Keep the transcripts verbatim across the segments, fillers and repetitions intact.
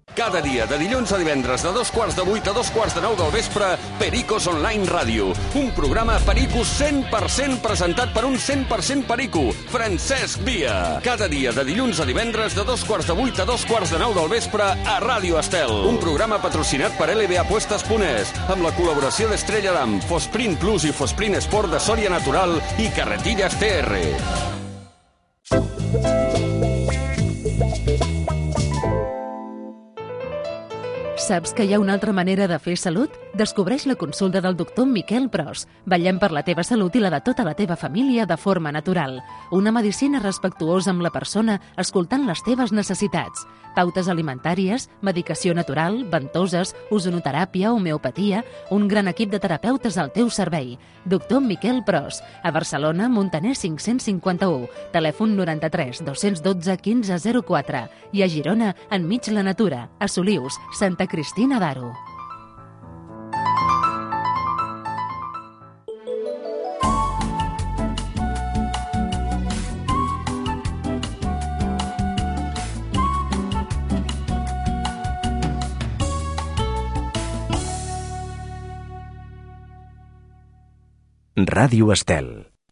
Cada dia, de dilluns a divendres, de dos quarts de vuit a dos quarts de nou del vespre, Pericos Online Ràdio. Un programa Perico cent per cent presentat per un cent per cent perico, Francesc Via. Cada dia, de dilluns a divendres, de dos quarts de vuit a dos quarts de nou del vespre, a Ràdio Estel. Un programa patrocinat per L B Apuestas punt es, amb la col·laboració d'Estrella Damm, Fosprint Plus i Fosprint Sport de Sòria Natural i Carretillas T R. Saps que hi ha una altra manera de fer salut? Descobreix la consulta del doctor Miquel Pros. Vetllem per la teva salut i la de tota la teva família de forma natural. Una medicina respectuosa amb la persona, escoltant les teves necessitats. Pautes alimentàries, medicació natural, ventoses, ozonoteràpia, homeopatia... Un gran equip de terapeutes al teu servei. Doctor Miquel Pros. A Barcelona, Montaner cinc-cents cinquanta-u. Telèfon noranta-tres dos-cents dotze quinze zero quatre. I a Girona, enmig la natura. A Solius, Santa Cristina d'Aro. Ràdio Estel.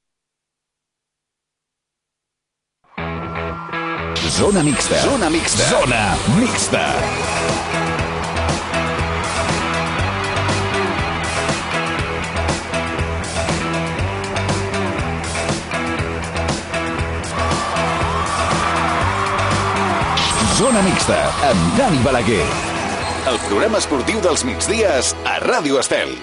Zona mixta. Zona mixta. Zona mixta. Zona mixta amb Dani Balaguer. El programa esportiu dels migdies a Ràdio Estel.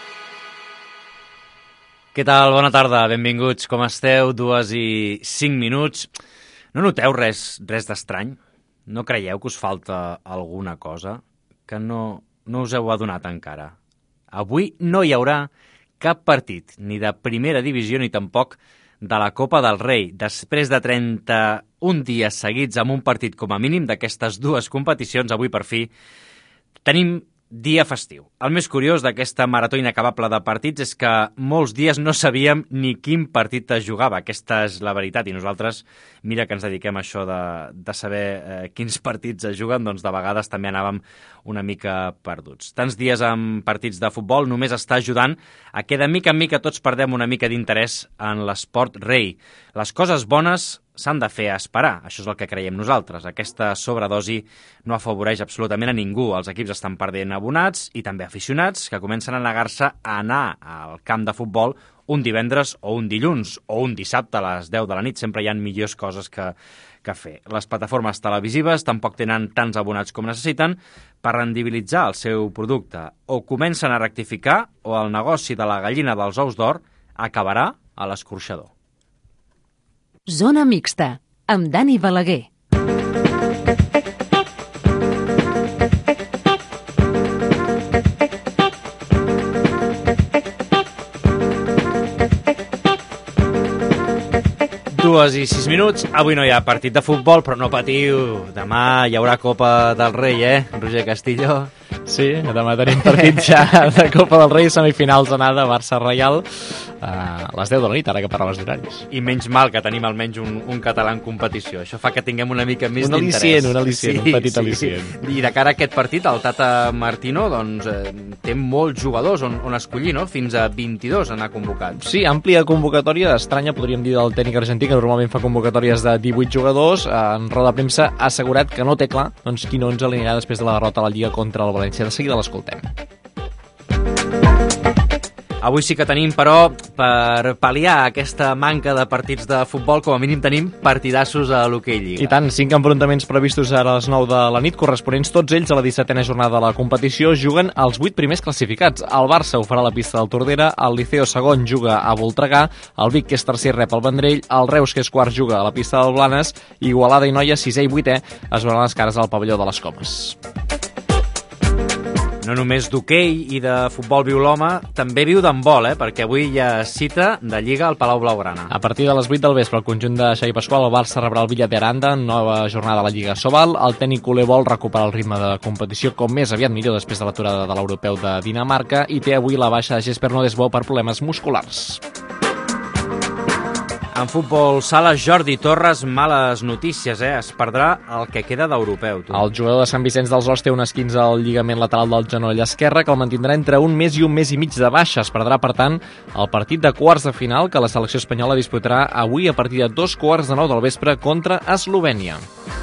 Què tal? Bona tarda, benvinguts. Com esteu? Dues i cinc minuts. No noteu res, res d'estrany? No creieu que us falta alguna cosa? Que no, no us heu adonat encara? Avui no hi haurà cap partit, ni de primera divisió ni tampoc de la Copa del Rei. Després de trenta-un dies seguits amb un partit com a mínim d'aquestes dues competicions, avui per fi tenim dia festiu. El més curiós d'aquesta marató inacabable de partits és que molts dies no sabíem ni quin partit es jugava. Aquesta és la veritat, i nosaltres, mira que ens dediquem a això de, de saber eh, quins partits es juguen, doncs de vegades també anàvem una mica perduts. Tants dies amb partits de futbol només està ajudant a que de mica en mica tots perdem una mica d'interès en l'esport rei. Les coses bones s'han de fer esperar, això és el que creiem nosaltres. Aquesta sobredosi no afavoreix absolutament a ningú. Els equips estan perdent abonats i també aficionats que comencen a negar-se a anar al camp de futbol un divendres o un dilluns o un dissabte a les deu de la nit. Sempre hi ha millors coses que, que fer. Les plataformes televisives tampoc tenen tants abonats com necessiten per rendibilitzar el seu producte. O comencen a rectificar o el negoci de la gallina dels ous d'or acabarà a l'escorxador. Zona mixta, amb Dani Balaguer. Dues i sis minuts. Avui no hi ha partit de futbol, però no patiu. Demà hi haurà Copa del Rei, eh, Roger Castillo? Sí, demà tenim partit ja de Copa del Rei, semifinals d'anada, Barça-Reial, a les deu de la nit, ara que parles d'horaris. I menys mal que tenim almenys un, un català en competició. Això fa que tinguem una mica més un d'interès. Un al·licient, sí, un petit sí. al·licient. I de cara a aquest partit, el Tata Martino doncs, eh, té molts jugadors on, on escollir, no? Fins a vint-i-dos anar convocats. Sí, àmplia convocatòria, estranya, podríem dir, del tècnic argentí, que normalment fa convocatòries de divuit jugadors. En roda de premsa ha assegurat que no té clar doncs, quin onze l'anirà després de la derrota a la Lliga contra el València. De seguida l'escoltem. Avui sí que tenim, però, per pal·liar aquesta manca de partits de futbol, com a mínim tenim partidassos a l'hoquei Lliga. I tant, cinc enfrontaments previstos ara a les nou de la nit, corresponents tots ells a la dissetena jornada de la competició. Juguen els vuit primers classificats. El Barça ho farà a la pista del Tordera, el Liceo segon juga a Voltregà, el Vic, que és tercer, rep el Vendrell, el Reus, que és quart, juga a la pista del Blanes, Igualada i Noia, sisè i vuitè, es veuran les cares al pavelló de les Comes. No només d'hoquei i de futbol viu l'home, també viu d'handbol, eh? Perquè avui hi ha cita de Lliga al Palau Blaugrana. A partir de les vuit del vespre, el conjunt de Xavi Pasqual, el Barça rebrà el Villa de Aranda, nova jornada a la Lliga Sobal. El tècnic culer vol recuperar el ritme de competició com més aviat millor després de l'aturada de l'europeu de Dinamarca i té avui la baixa de Jesper Nodesbo per problemes musculars. En futbol sala, Jordi Torres, males notícies, eh? Es perdrà el que queda d'europeu. Tu. El jugador de Sant Vicenç dels Horts té un esquinç al lligament lateral del genoll esquerre que el mantindrà entre un mes i un mes i mig de baixa. Es perdrà, per tant, el partit de quarts de final que la selecció espanyola disputarà avui a partir de dos quarts de nou del vespre contra Eslovènia.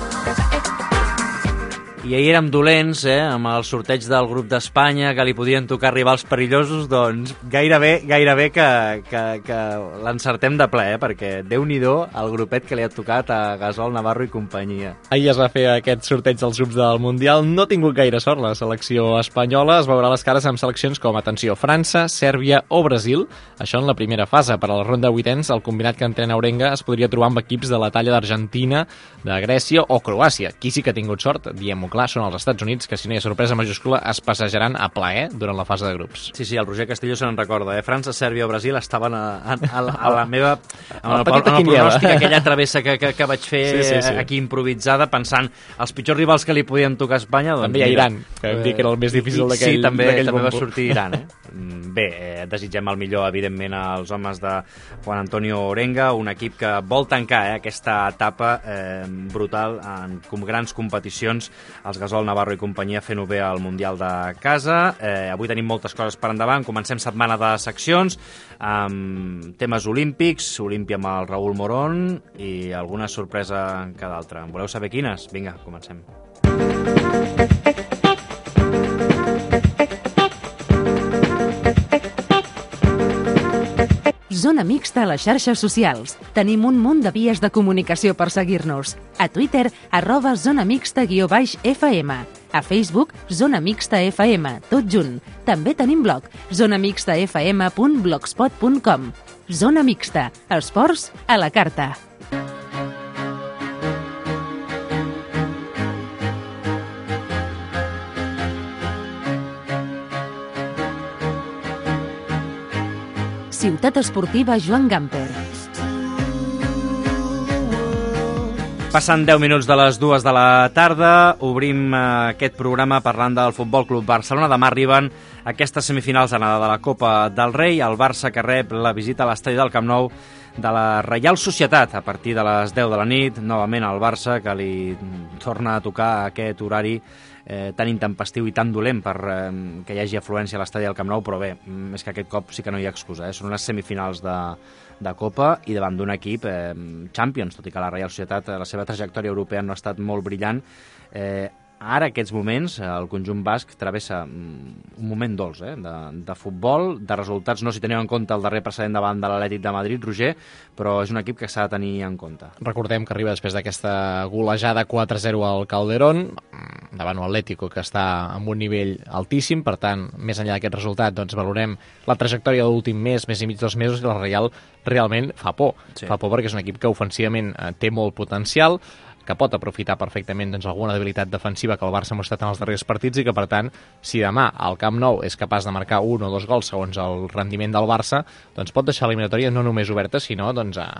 I ahir érem dolents, eh, amb el sorteig del grup d'Espanya, que li podien tocar rivals perillosos, doncs gairebé, gairebé que, que, que l'encertem de ple, eh, perquè Déu-n'hi-do el grupet que li ha tocat a Gasol, Navarro i companyia. Ahir es va fer aquest sorteig dels grups del Mundial. No ha tingut gaire sort la selecció espanyola. Es veurà les cares amb seleccions com, atenció, França, Sèrbia o Brasil. Això en la primera fase. Per a la ronda de vuitens, el combinat que entrena Orenga es podria trobar amb equips de la talla d'Argentina, de Grècia o Croàcia. Qui sí que ha tingut sort, diguem-ho clar, són els Estats Units, que si no hi ha sorpresa majúscula es passejaran a plaer durant la fase de grups. Sí, sí, el Roger Castillo se n'en recorda, eh? França, Sèrbia o Brasil estaven a, a, a, la, a la meva... En el, el, el pronòstic, aquella travessa que, que, que vaig fer sí, sí, sí. aquí improvisada, pensant els pitjors rivals que li podien tocar a Espanya... Doncs, també hi ha Iran, que vam dir que era el més difícil d'aquell Sí, també, també bombo. va sortir Iran, eh? Bé, eh, desitgem el millor, evidentment, als homes de Juan Antonio Orenga, un equip que vol tancar eh, aquesta etapa eh, brutal en com grans competicions, els Gasol, Navarro i companyia fent-ho bé al Mundial de casa. Eh, avui tenim moltes coses per endavant. Comencem setmana de seccions amb temes olímpics, Olímpia amb el Raúl Morón i alguna sorpresa que d'altra. Voleu saber quines? Vinga, comencem. Zona Mixta a les xarxes socials. Tenim un munt de vies de comunicació per seguir-nos. A Twitter, arroba Zona Mixta guió baix F M. A Facebook, Zona Mixta F M, tot junt. També tenim blog, zona mixta f m punt blogspot punt com. Zona Mixta, esports a la carta. Ciutat Esportiva Joan Gamper. Passant deu minuts de les dues de la tarda, obrim eh, aquest programa parlant del Futbol Club Barcelona. Demà arriben aquestes semifinals d'anada de la Copa del Rei, el Barça que rep la visita a l'estadi del Camp Nou de la Reial Societat a partir de les deu de la nit. Novament el Barça, que li torna a tocar aquest horari eh, tan intempestiu i tan dolent per eh, que hi hagi afluència a l'estadi del Camp Nou, però bé, és que aquest cop sí que no hi ha excusa, eh? Són unes semifinals de, de Copa i davant d'un equip eh, Champions, tot i que la Reial Societat, la seva trajectòria europea no ha estat molt brillant. Eh, Ara, aquests moments, el conjunt basc travessa un moment dolç eh? de, de futbol, de resultats, no si teniu en compte el darrer precedent davant de l'Atlètic de Madrid, Roger, però és un equip que s'ha de tenir en compte. Recordem que arriba després d'aquesta golejada quatre a zero al Calderón, davant un Atlético que està en un nivell altíssim, per tant, més enllà d'aquest resultat, doncs valorem la trajectòria de l'últim mes, mes i mig, dos mesos, i la Reial realment fa por. Sí. Fa por perquè és un equip que ofensivament eh, té molt potencial, que pot aprofitar perfectament doncs, alguna debilitat defensiva que el Barça ha mostrat en els darrers partits i que, per tant, si demà al Camp Nou és capaç de marcar un o dos gols segons el rendiment del Barça, doncs pot deixar l'eliminatòria no només oberta, sinó doncs, a,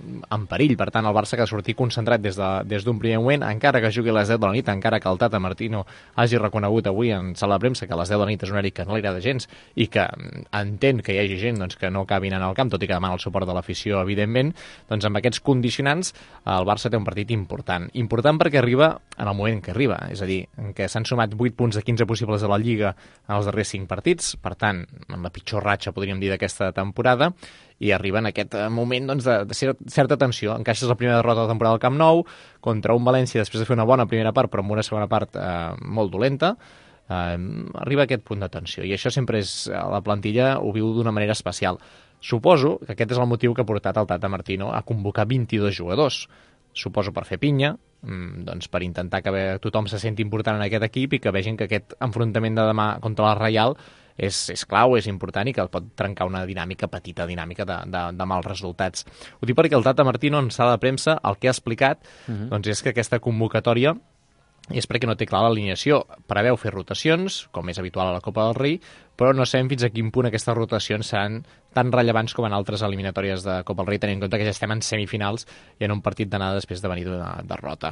en perill. Per tant, el Barça que ha de sortir concentrat des d'un de, des primer moment, encara que jugui a les deu de la nit, encara que el Tata Martino hagi reconegut avui en sala de premsa que a les deu de la nit és un horari que no li agrada gens i que entén que hi hagi gent doncs, que no acabi anant al camp, tot i que demana el suport de l'afició, evidentment, doncs amb aquests condicionants el Barça té un partit important. Important perquè arriba en el moment que arriba, és a dir, en què s'han sumat vuit punts de quinze possibles a la Lliga en els darrers cinc partits, per tant, en la pitjor ratxa, podríem dir, d'aquesta temporada, i arriba en aquest moment doncs, de, de certa tensió. Encaixes la primera derrota de la temporada al Camp Nou contra un València després de fer una bona primera part, però amb una segona part eh, molt dolenta, eh, arriba a aquest punt de tensió, i això sempre és, la plantilla ho viu d'una manera especial. Suposo que aquest és el motiu que ha portat el Tata Martino a convocar vint-i-dos jugadors, suposo per fer pinya, doncs per intentar que tothom se senti important en aquest equip i que vegin que aquest enfrontament de demà contra la Reial és, és clau, és important i que pot trencar una dinàmica, petita dinàmica de, de, de mals resultats. Ho dic perquè el Tata Martino en sala de premsa el que ha explicat uh-huh. doncs és que aquesta convocatòria és perquè no té clar l'alineació. Preveu fer rotacions, com és habitual a la Copa del Rei, però no sabem fins a quin punt aquestes rotacions seran tan rellevants com en altres eliminatòries de Copa del Rei, tenint en compte que ja estem en semifinals i en un partit d'anada després de venir d'una derrota.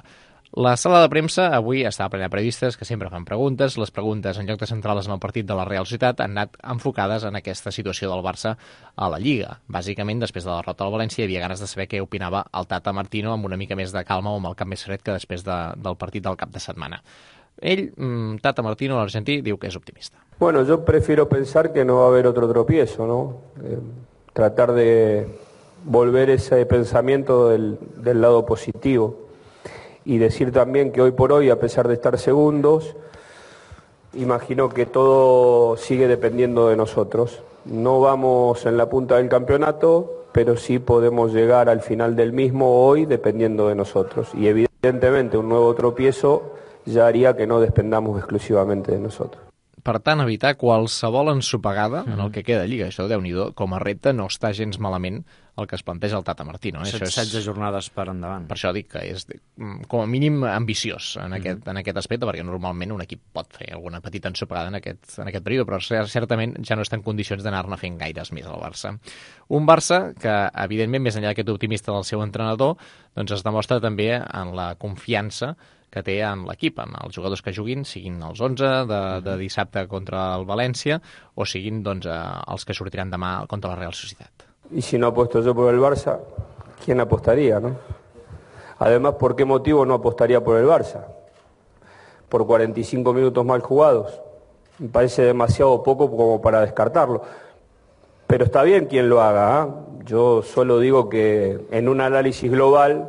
La sala de premsa avui està plena de periodistes que sempre fan preguntes. Les preguntes, en lloc de centrar-les en el partit de la Real Societat, han anat enfocades en aquesta situació del Barça a la Lliga. Bàsicament, després de la derrota al València, hi havia ganes de saber què opinava el Tata Martino amb una mica més de calma o amb el cap més fred que després de, del partit del cap de setmana. Ell, Tata Martino, l'argentí, diu que és optimista. Bueno, yo prefiero pensar que no va a haber otro tropiezo, ¿no? Eh, tratar de volver ese pensamiento del, del lado positivo. Y decir también que hoy por hoy, a pesar de estar segundos, imagino que todo sigue dependiendo de nosotros. No vamos en la punta del campeonato, pero sí podemos llegar al final del mismo hoy dependiendo de nosotros. Y evidentemente un nuevo tropiezo ya haría que no dependamos exclusivamente de nosotros. Per tant, evitar qualsevol ensopegada en el que queda de Lliga. Això, Déu-n'hi-do, com a repte no està gens malament el que es planteja el Tata Martino. Eh? Això és... setze jornades per endavant. Per això dic que és com a mínim ambiciós en aquest, mm. en aquest aspecte, perquè normalment un equip pot fer alguna petita ensopegada en aquest, en aquest període, però certament ja no està en condicions d'anar-ne fent gaires més al Barça. Un Barça que, evidentment, més enllà d'aquest optimista del seu entrenador, doncs es demostra també en la confiança que té en l'equip, en els jugadors que juguin, siguin els onze de, de dissabte contra el València o siguin doncs, els que sortiran demà contra la Real Societat. Y si no apuesto yo por el Barça, ¿quién apostaría, no? Además, ¿por qué motivo no apostaría por el Barça? Por cuarenta y cinco minutos mal jugados. Me parece demasiado poco como para descartarlo. Pero está bien quien lo haga, ¿eh? Yo solo digo que en un análisis global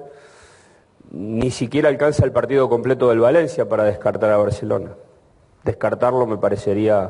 ni siquiera alcanza el partido completo del Valencia para descartar a Barcelona. Descartarlo me parecería,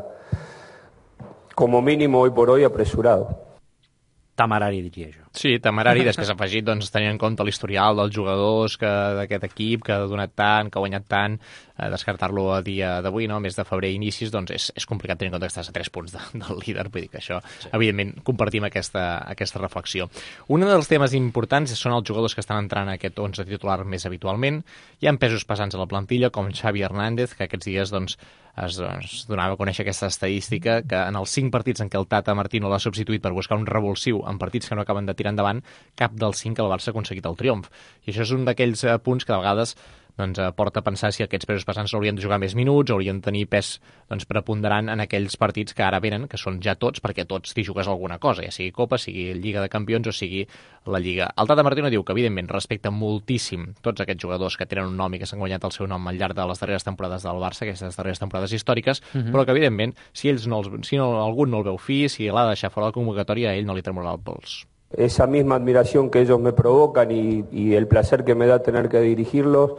como mínimo hoy por hoy, apresurado. Temerari, diria jo. Sí, temerari, després afegit, doncs, tenint en compte l'historial dels jugadors que d'aquest equip, que ha donat tant, que ha guanyat tant, eh, descartar-lo a dia d'avui, no? Mes de febrer inicis, doncs és, és complicat tenint en compte que estàs a tres punts de, del líder, vull dir que això, sí. Evidentment, compartim aquesta, aquesta reflexió. Un dels temes importants són els jugadors que estan entrant a aquest onze titular més habitualment. Hi ha pesos pesants a la plantilla, com Xavi Hernández, que aquests dies, doncs, es, es donava a conèixer aquesta estadística que en els cinc partits en què el Tata Martino l'ha substituït per buscar un revulsiu en partits que no acaben de tirar endavant, cap dels cinc el Barça ha aconseguit el triomf. I això és un d'aquells eh, punts que de vegades doncs, eh, porta a pensar si aquests pesos pesants haurien de jugar més minuts, haurien de tenir pes doncs, preponderant en aquells partits que ara venen, que són ja tots, perquè tots t'hi jugues alguna cosa, ja sigui Copa, sigui Lliga de Campions o sigui la Lliga. El Tata Martino diu que, evidentment, respecta moltíssim tots aquests jugadors que tenen un nom i que s'han guanyat el seu nom al llarg de les darreres temporades del Barça, aquestes darreres temporades històriques, uh-huh. però que, evidentment, si, ells no els, si no, algú no el veu fi, si l'ha de deixar fora de la convocatòria, a ell no li tremolarà el pols. Esa misma admiración que ellos me provocan y, y el placer que me da tener que dirigirlos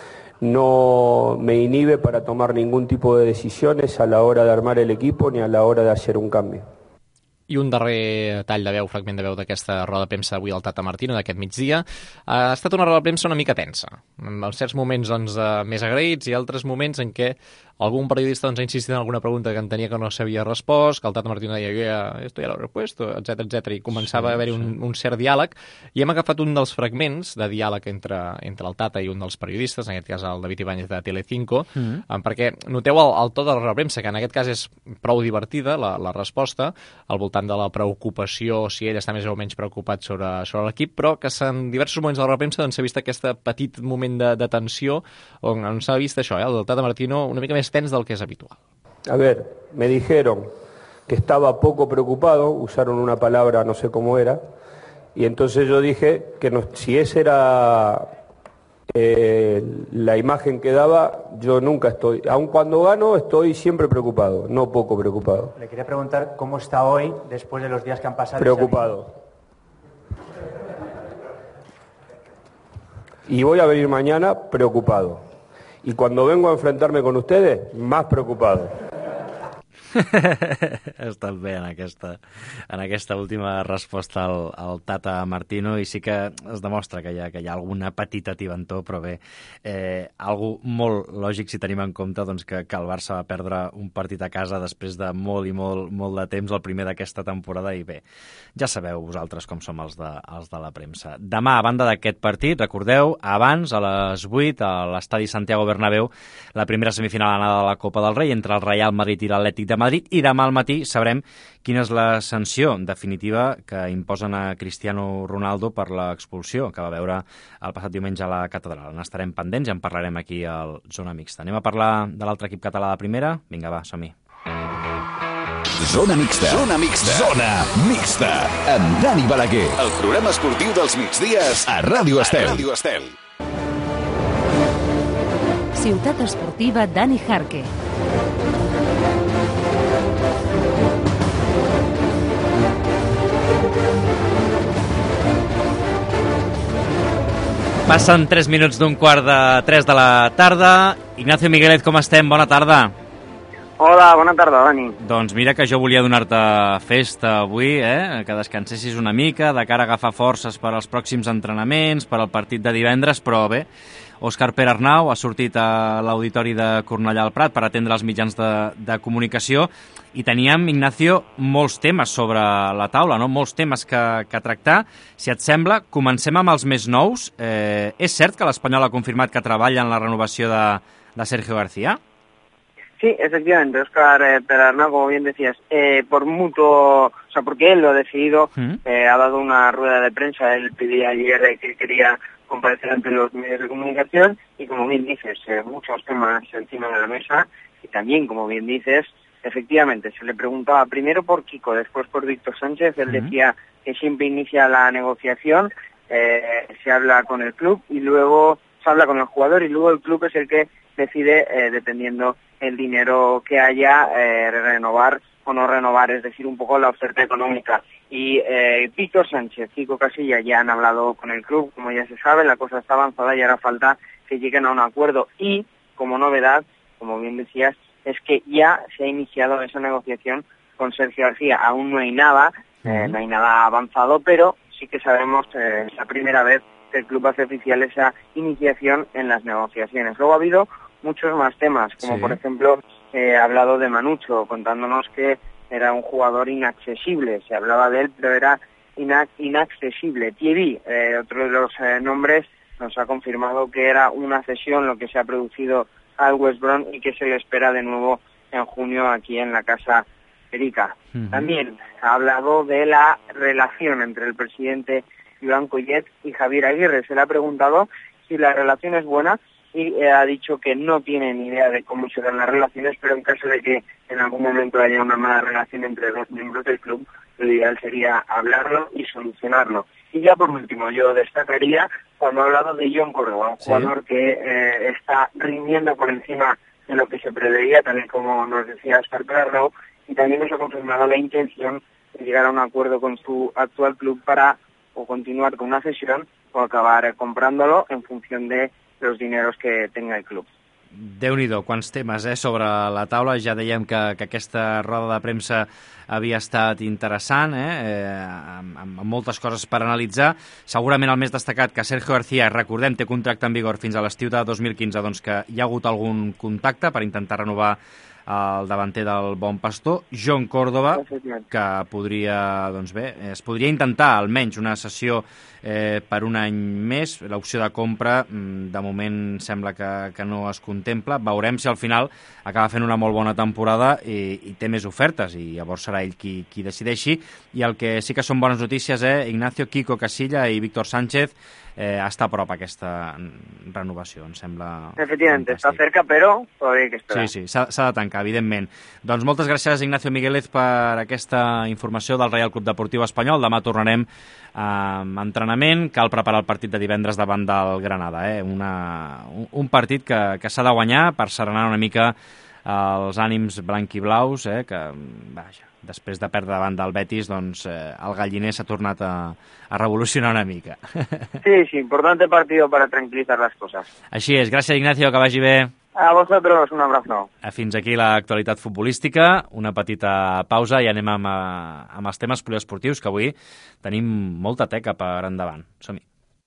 no me inhibe para tomar ningún tipo de decisiones a la hora de armar el equipo ni a la hora de hacer un cambio. I un darrer tall de veu, fragment de veu d'aquesta roda de premsa avui al Tata Martino, d'aquest migdia. Ha estat una roda de premsa una mica tensa, en certs moments doncs, més agraïts i altres moments en què algun periodista doncs, ha insistit en alguna pregunta que entenia que no s'havia respost, que el Tata Martino deia jo ja, esto ja l'he respost, etcètera, etcètera, i començava sí, a haver-hi un, un cert diàleg, i hem agafat un dels fragments de diàleg entre, entre el Tata i un dels periodistes, en aquest cas el David Ibáñez de Telecinco, mm. perquè noteu el, el to de la roda de premsa, que en aquest cas és prou divertida, la, la resposta, al voltant de la preocupació, si ell està més o menys preocupat sobre, sobre l'equip, però que en diversos moments de la roda de premsa doncs, s'ha vist aquest petit moment de, de tensió, on, on s'ha vist això, eh, el Tata Martino una mica més tens del que és habitual. A ver, me dijeron que estaba poco preocupado, usaron una palabra, no sé cómo era, y entonces yo dije que no, si esa era eh, la imagen que daba, yo nunca estoy, aun cuando gano, estoy siempre preocupado, no poco preocupado. Le quería preguntar cómo está hoy, después de los días que han pasado. Preocupado. Y voy a venir mañana preocupado. Y cuando vengo a enfrentarme con ustedes, más preocupado. Ha estat bé en aquesta, en aquesta última resposta al, al Tata Martino, i sí que es demostra que hi ha, que hi ha alguna petita tibantor, però bé, eh, algo molt lògic si tenim en compte doncs, que, que el Barça va perdre un partit a casa després de molt i molt, molt de temps, el primer d'aquesta temporada, i bé, ja sabeu vosaltres com som els de, els de la premsa. Demà, a banda d'aquest partit, recordeu, abans, a les vuit, a l'estadi Santiago Bernabéu, la primera semifinal anada de la Copa del Rei entre el Real Madrid i l'Atlètic de Madrid, i demà al matí sabrem quina és la sanció definitiva que imposen a Cristiano Ronaldo per l'expulsió que va veure el passat diumenge a la Catedral. N'estarem pendents i en parlarem aquí al Zona Mixta. Anem a parlar de l'altre equip català de primera? Vinga, va, som-hi. Zona Mixta. Zona Mixta. Zona Mixta. Amb Dani Balaguer. El programa esportiu dels migdies a Ràdio Estel. A Ràdio Estel. Ciutat Esportiva Dani Jarque. Passen tres minuts d'un quart de tres de la tarda. Ignacio Miguelet, com estem? Bona tarda. Hola, bona tarda, Dani. Doncs mira que jo volia donar-te festa avui, eh? Que descansessis una mica, de cara a agafar forces per als pròxims entrenaments, per al partit de divendres, però bé, Òscar Pere Arnau ha sortit a l'auditori de Cornellà al Prat per atendre els mitjans de, de comunicació i teníem, Ignacio, molts temes sobre la taula, no? Molts temes que, que tractar. Si et sembla, comencem amb els més nous. Eh, és cert que l'Espanyol ha confirmat que treballa en la renovació de, de Sergio García? Sí, efectivamente, Óscar eh, Perarnau, como bien decías, eh, por mutuo, o sea, porque él lo ha decidido, ¿Mm? eh, ha dado una rueda de prensa, él pedía ayer que quería comparecer ante los medios de comunicación y, como bien dices, eh, muchos temas encima de la mesa y también, como bien dices, efectivamente, se le preguntaba primero por Kiko, después por Víctor Sánchez, él ¿Mm? decía que siempre inicia la negociación, eh, se habla con el club y luego se habla con el jugador y luego el club es el que decide, eh, dependiendo el dinero que haya, eh, renovar o no renovar, es decir, un poco la oferta económica. Y eh, Víctor Sánchez, Kiko Casilla ya han hablado con el club, como ya se sabe, la cosa está avanzada y ahora falta que lleguen a un acuerdo. Y, como novedad, como bien decías, es que ya se ha iniciado esa negociación con Sergio García. Aún no hay nada, eh, no hay nada avanzado, pero sí que sabemos, eh, es la primera vez que el club hace oficial esa iniciación en las negociaciones. Luego ha habido muchos más temas, como sí. por ejemplo, eh, ha hablado de Manucho, contándonos que era un jugador inaccesible, se hablaba de él, pero era ina inaccesible. Thierry, eh, otro de los eh, nombres, nos ha confirmado que era una cesión lo que se ha producido al West Brom y que se le espera de nuevo en junio aquí en la Casa Perica. Uh-huh. También ha hablado de la relación entre el presidente Iván Collet y Javier Aguirre. Se le ha preguntado si la relación es buena y eh, ha dicho que no tiene ni idea de cómo serán las relaciones, pero en caso de que en algún momento haya una mala relación entre los miembros del club, lo ideal sería hablarlo y solucionarlo. Y ya por último, yo destacaría cuando ha hablado de Jon Córdoba, un jugador ¿Sí? que eh, está rindiendo por encima de lo que se preveía, tal y como nos decía Óscar Perarnau, y también nos ha confirmado la intención de llegar a un acuerdo con su actual club para o continuar con una cesión o acabar comprándolo en función de los dineros que tenga el club. Déu-n'hi-do, quants temes eh, sobre la taula. Ja dèiem que, que aquesta roda de premsa havia estat interessant, eh, eh, amb, amb moltes coses per analitzar. Segurament el més destacat que Sergio García, recordem, té contracte en vigor fins a l'estiu de dos mil quinze, doncs que hi ha hagut algun contacte per intentar renovar el davanter del Bon Pastor. Jon Córdoba, que podria, doncs bé, es podria intentar almenys una sessió eh, per un any més. L'opció de compra, de moment, sembla que, que no es contempla. Veurem si al final acaba fent una molt bona temporada i, i té més ofertes, i llavors serà ell qui, qui decideixi. I el que sí que són bones notícies, eh, Ignacio, Kiko Casilla i Víctor Sánchez, eh, està a prop aquesta renovació, em sembla. Efectivamente, està cerca, però todavía hay que esperar. Sí, sí, s'ha de tancar, evidentment. Doncs moltes gràcies, Ignacio Miguelet, per aquesta informació del Reial Club Deportiu Espanyol. Demà tornarem amb entrenament. Cal preparar el partit de divendres davant del Granada, eh? Una, un, un partit que, que s'ha de guanyar per serenar una mica els ànims blanquiblaus, eh? Que, vaja, després de perdre davant del Betis, doncs eh, el galliner s'ha tornat a, a revolucionar una mica. Sí, sí, importante partido para tranquilizar las cosas. Així és. Gràcies, Ignacio, que vagi bé. A vosotros, un abrazo. Fins aquí l'actualitat futbolística, una petita pausa i anem amb, amb els temes poliesportius, que avui tenim molta teca per endavant. Som-hi.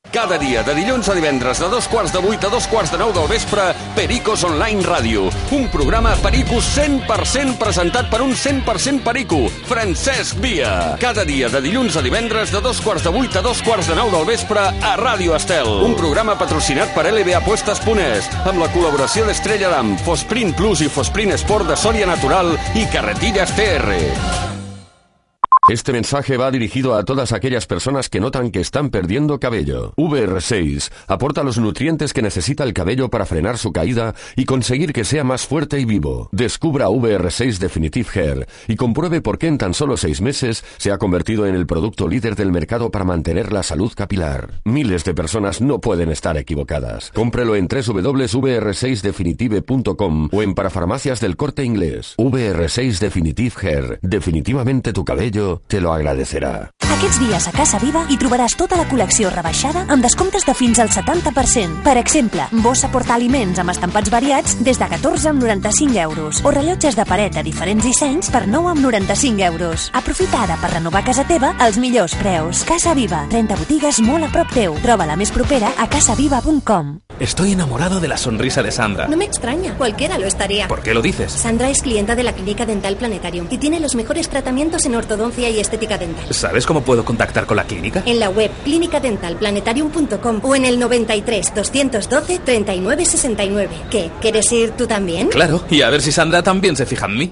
Cada dia, de dilluns a divendres, de dos quarts de vuit a dos quarts de nou del vespre, Pericos Online Ràdio. Un programa Pericos cent per cent presentat per un cent per cent perico, Francesc Via. Cada dia, de dilluns a divendres, de dos quarts de vuit a dos quarts de nou del vespre, a Ràdio Estel. Un programa patrocinat per L B Apuestas punt es, amb la col·laboració d'Estrella Damm, Fosprint Plus i Fosprint Sport de Soria Natural i Carretillas T R. Este mensaje va dirigido a todas aquellas personas que notan que están perdiendo cabello. V R seis aporta los nutrientes que necesita el cabello para frenar su caída y conseguir que sea más fuerte y vivo. Descubra V R seis Definitive Hair y compruebe por qué en tan solo seis meses se ha convertido en el producto líder del mercado para mantener la salud capilar. Miles de personas no pueden estar equivocadas. Cómprelo en doble u doble u doble u punto v r seis definitive punto com o en parafarmacias del Corte Inglés. V R seis Definitive Hair. Definitivamente tu cabello te lo agradecerà. Aquests dies a Casa Viva hi trobaràs tota la col·lecció rebaixada amb descomptes de fins al setanta per cent. Per exemple, bossa portaaliments amb estampats variats des de catorze amb noranta-cinc euros o rellotges de paret a diferents dissenys per nou amb noranta-cinc euros. Aprofita ara per renovar casa teva als millors preus. Casa Viva, trenta botigues molt a prop teu. Troba la més propera a casaviva punt com. Estoy enamorado de la sonrisa de Sandra. No me extraña, cualquiera lo estaría. ¿Por qué lo dices? Sandra es clienta de la Clínica Dental Planetarium y tiene los mejores tratamientos en ortodoncia y estética dental. ¿Sabes cómo puedo contactar con la clínica? En la web clínica dental planetarium punto com o en el noventa y tres, doscientos doce, treinta y nueve, sesenta y nueve. ¿Qué? ¿Quieres ir tú también? Claro, y a ver si Sandra también se fija en mí.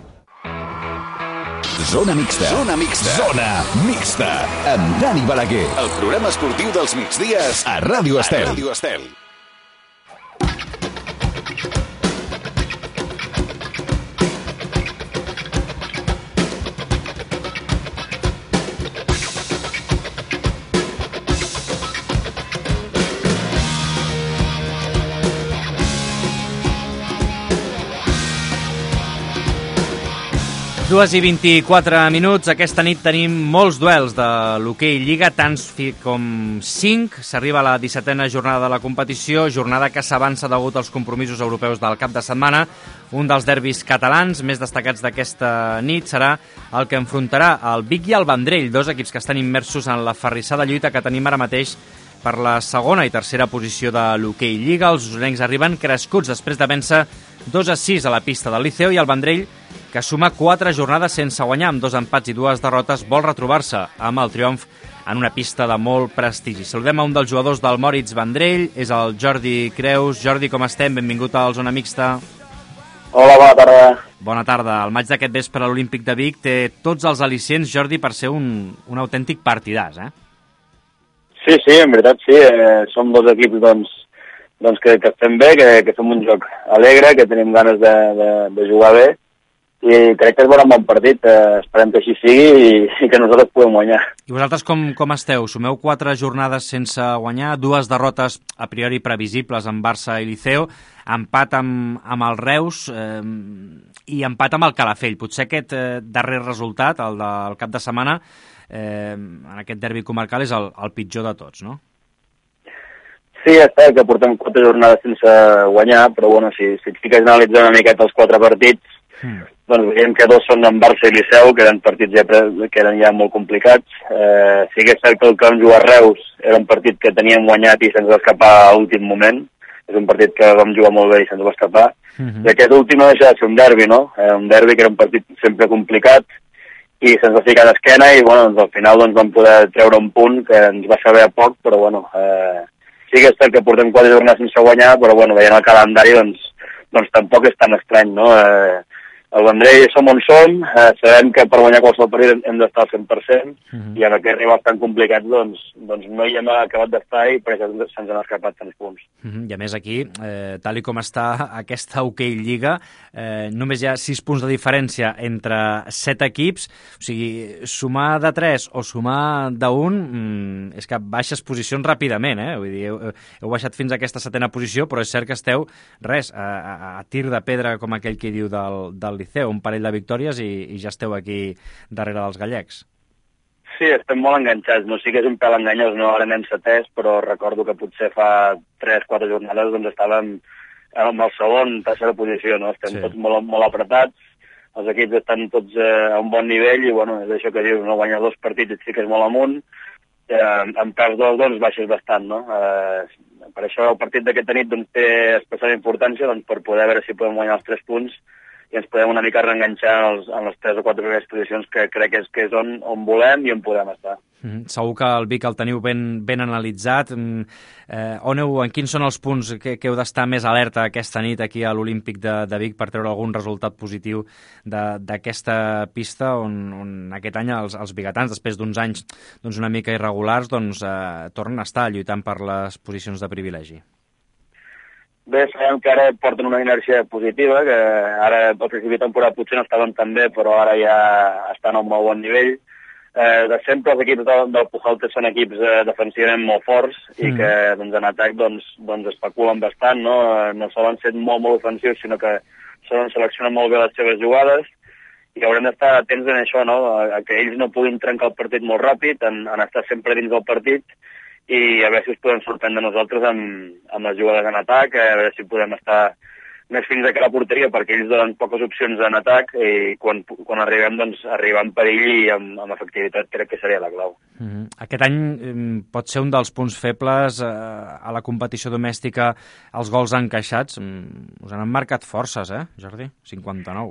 Zona mixta. Zona mixta. Zona mixta. Amb Dani Balaguer. El programa esportiu dels migdies a Ràdio Estel. A Ràdio Estel. dues i vint-i-quatre minuts. Aquesta nit tenim molts duels de l'hoquei Lliga, tants com cinc. S'arriba a la dissetena jornada de la competició, jornada que s'avança degut als compromisos europeus del cap de setmana. Un dels derbis catalans més destacats d'aquesta nit serà el que enfrontarà el Vic i el Vendrell, dos equips que estan immersos en la ferrissada lluita que tenim ara mateix per la segona i tercera posició de l'hoquei Lliga. Els usonencs arriben crescuts després de vèncer dos a sis a la pista del Liceo, i el Vendrell, que suma quatre jornades sense guanyar amb dos empats i dues derrotes, vol retrobar-se amb el triomf en una pista de molt prestigi. Saludem a un dels jugadors del Moritz Vendrell, és el Jordi Creus. Jordi, com estem? Benvingut al Zona Mixta. Hola, bona tarda. Bona tarda. El maig d'aquest vespre a l'Olímpic de Vic té tots els al·licients, Jordi, per ser un, un autèntic partidàs, eh? Sí, sí, en veritat sí. Eh, som dos equips doncs, doncs que, que estem bé, que, que fem un joc alegre, que tenim ganes de, de, de jugar bé, i crec que es veurà un bon partit. Eh, esperem que així sigui i, i que nosaltres puguem guanyar. I vosaltres com, com esteu? Sumeu quatre jornades sense guanyar, dues derrotes a priori previsibles amb Barça i Liceo, empat amb, amb el Reus eh, i empat amb el Calafell. Potser aquest eh, darrer resultat, el del cap de setmana, eh, en aquest derbi comarcal, és el, el pitjor de tots, no? Sí, és cert que portem quatre jornades sense guanyar, però bueno, si, si et fiques a analitzar una miqueta els quatre partits, mm. doncs veiem que dos són en Barça i Liceu, que eren partits ja, que eren ja molt complicats. Eh, sí que és cert que el que vam jugar a Reus era un partit que teníem guanyat i se'ns va escapar a l'últim moment. És un partit que vam jugar molt bé i se'ns va escapar. Mm-hmm. I aquest últim no deixa de ser un derbi, no? Eh, un derbi que era un partit sempre complicat i se'ns va ficar d'esquena i bueno, doncs, al final doncs, vam poder treure un punt que ens va saber a poc, però bueno, eh, sí que és cert que portem quatre jornades sense guanyar, però bueno, veient el calendari doncs, doncs tampoc és tan estrany, no? Eh, el Vendrell som on som, eh, sabem que per guanyar qualsevol partit hem d'estar al cent per cent, mm-hmm. i en aquests rivals tan complicats doncs, doncs no hi hem acabat d'estar i per això se'ns han escapat tants punts. Mm-hmm. I a més aquí, eh, tal i com està aquesta hoquei Lliga, eh, només hi ha sis punts de diferència entre set equips, o sigui, sumar de tres o sumar d'un mm, és que baixes posicions ràpidament, eh? Vull dir, heu, heu baixat fins a aquesta setena posició, però és cert que esteu, res, a, a, a tir de pedra, com aquell que diu del, del Liceu, un parell de victòries i, i ja esteu aquí darrere dels gallecs. Sí, estem molt enganxats, no? Sí que és un pèl enganyós, no? Ara anem setès, però recordo que potser fa tres quatre jornades doncs estàvem en el segon, tercera posició, no? Estem sí. tots molt, molt apretats, els equips estan tots eh, a un bon nivell i bueno, és això que dius, no? Guanyar dos partits et fiques molt amunt eh, amb perds dos, doncs baixes bastant, no? Eh, per això el partit d'aquesta nit doncs, té especial importància doncs, per poder veure si podem guanyar els tres punts i ens podem una mica reenganxar en, els, en les tres o quatre primeres posicions que crec que és, que és on, on volem i on podem estar. Mm, segur que el Vic el teniu ben, ben analitzat. Mm, eh, on heu, en quins són els punts que, que heu d'estar més alerta aquesta nit aquí a l'Olímpic de, de Vic per treure algun resultat positiu d'aquesta pista on, on aquest any els, els biguetans, després d'uns anys doncs, una mica irregulars, doncs, eh, tornen a estar lluitant per les posicions de privilegi? Bé, sabem que ara porten una inèrcia positiva, que ara al principi de temporada potser no estaven tan bé, però ara ja estan a un molt bon nivell. Eh, de sempre els equips del, del Pujolte són equips eh, defensivament molt forts i mm. que doncs, en atac doncs, doncs especulen bastant, no? No solen ser molt, molt ofensius, sinó que solen seleccionar molt bé les seves jugades i haurem d'estar atents en això, no? A, a que ells no puguin trencar el partit molt ràpid, en, en estar sempre dins del partit i a veure si us podem sorprendre nosaltres amb, amb les jugades en atac, a veure si podem estar més fins a que la porteria, perquè ells donen poques opcions en atac i quan, quan arribem, doncs, arribar en perill i amb, amb efectivitat crec que seria la clau. Mm-hmm. Aquest any eh, pot ser un dels punts febles eh, a la competició domèstica els gols encaixats. Mm, us han marcat forces, eh, Jordi? cinquanta-nou.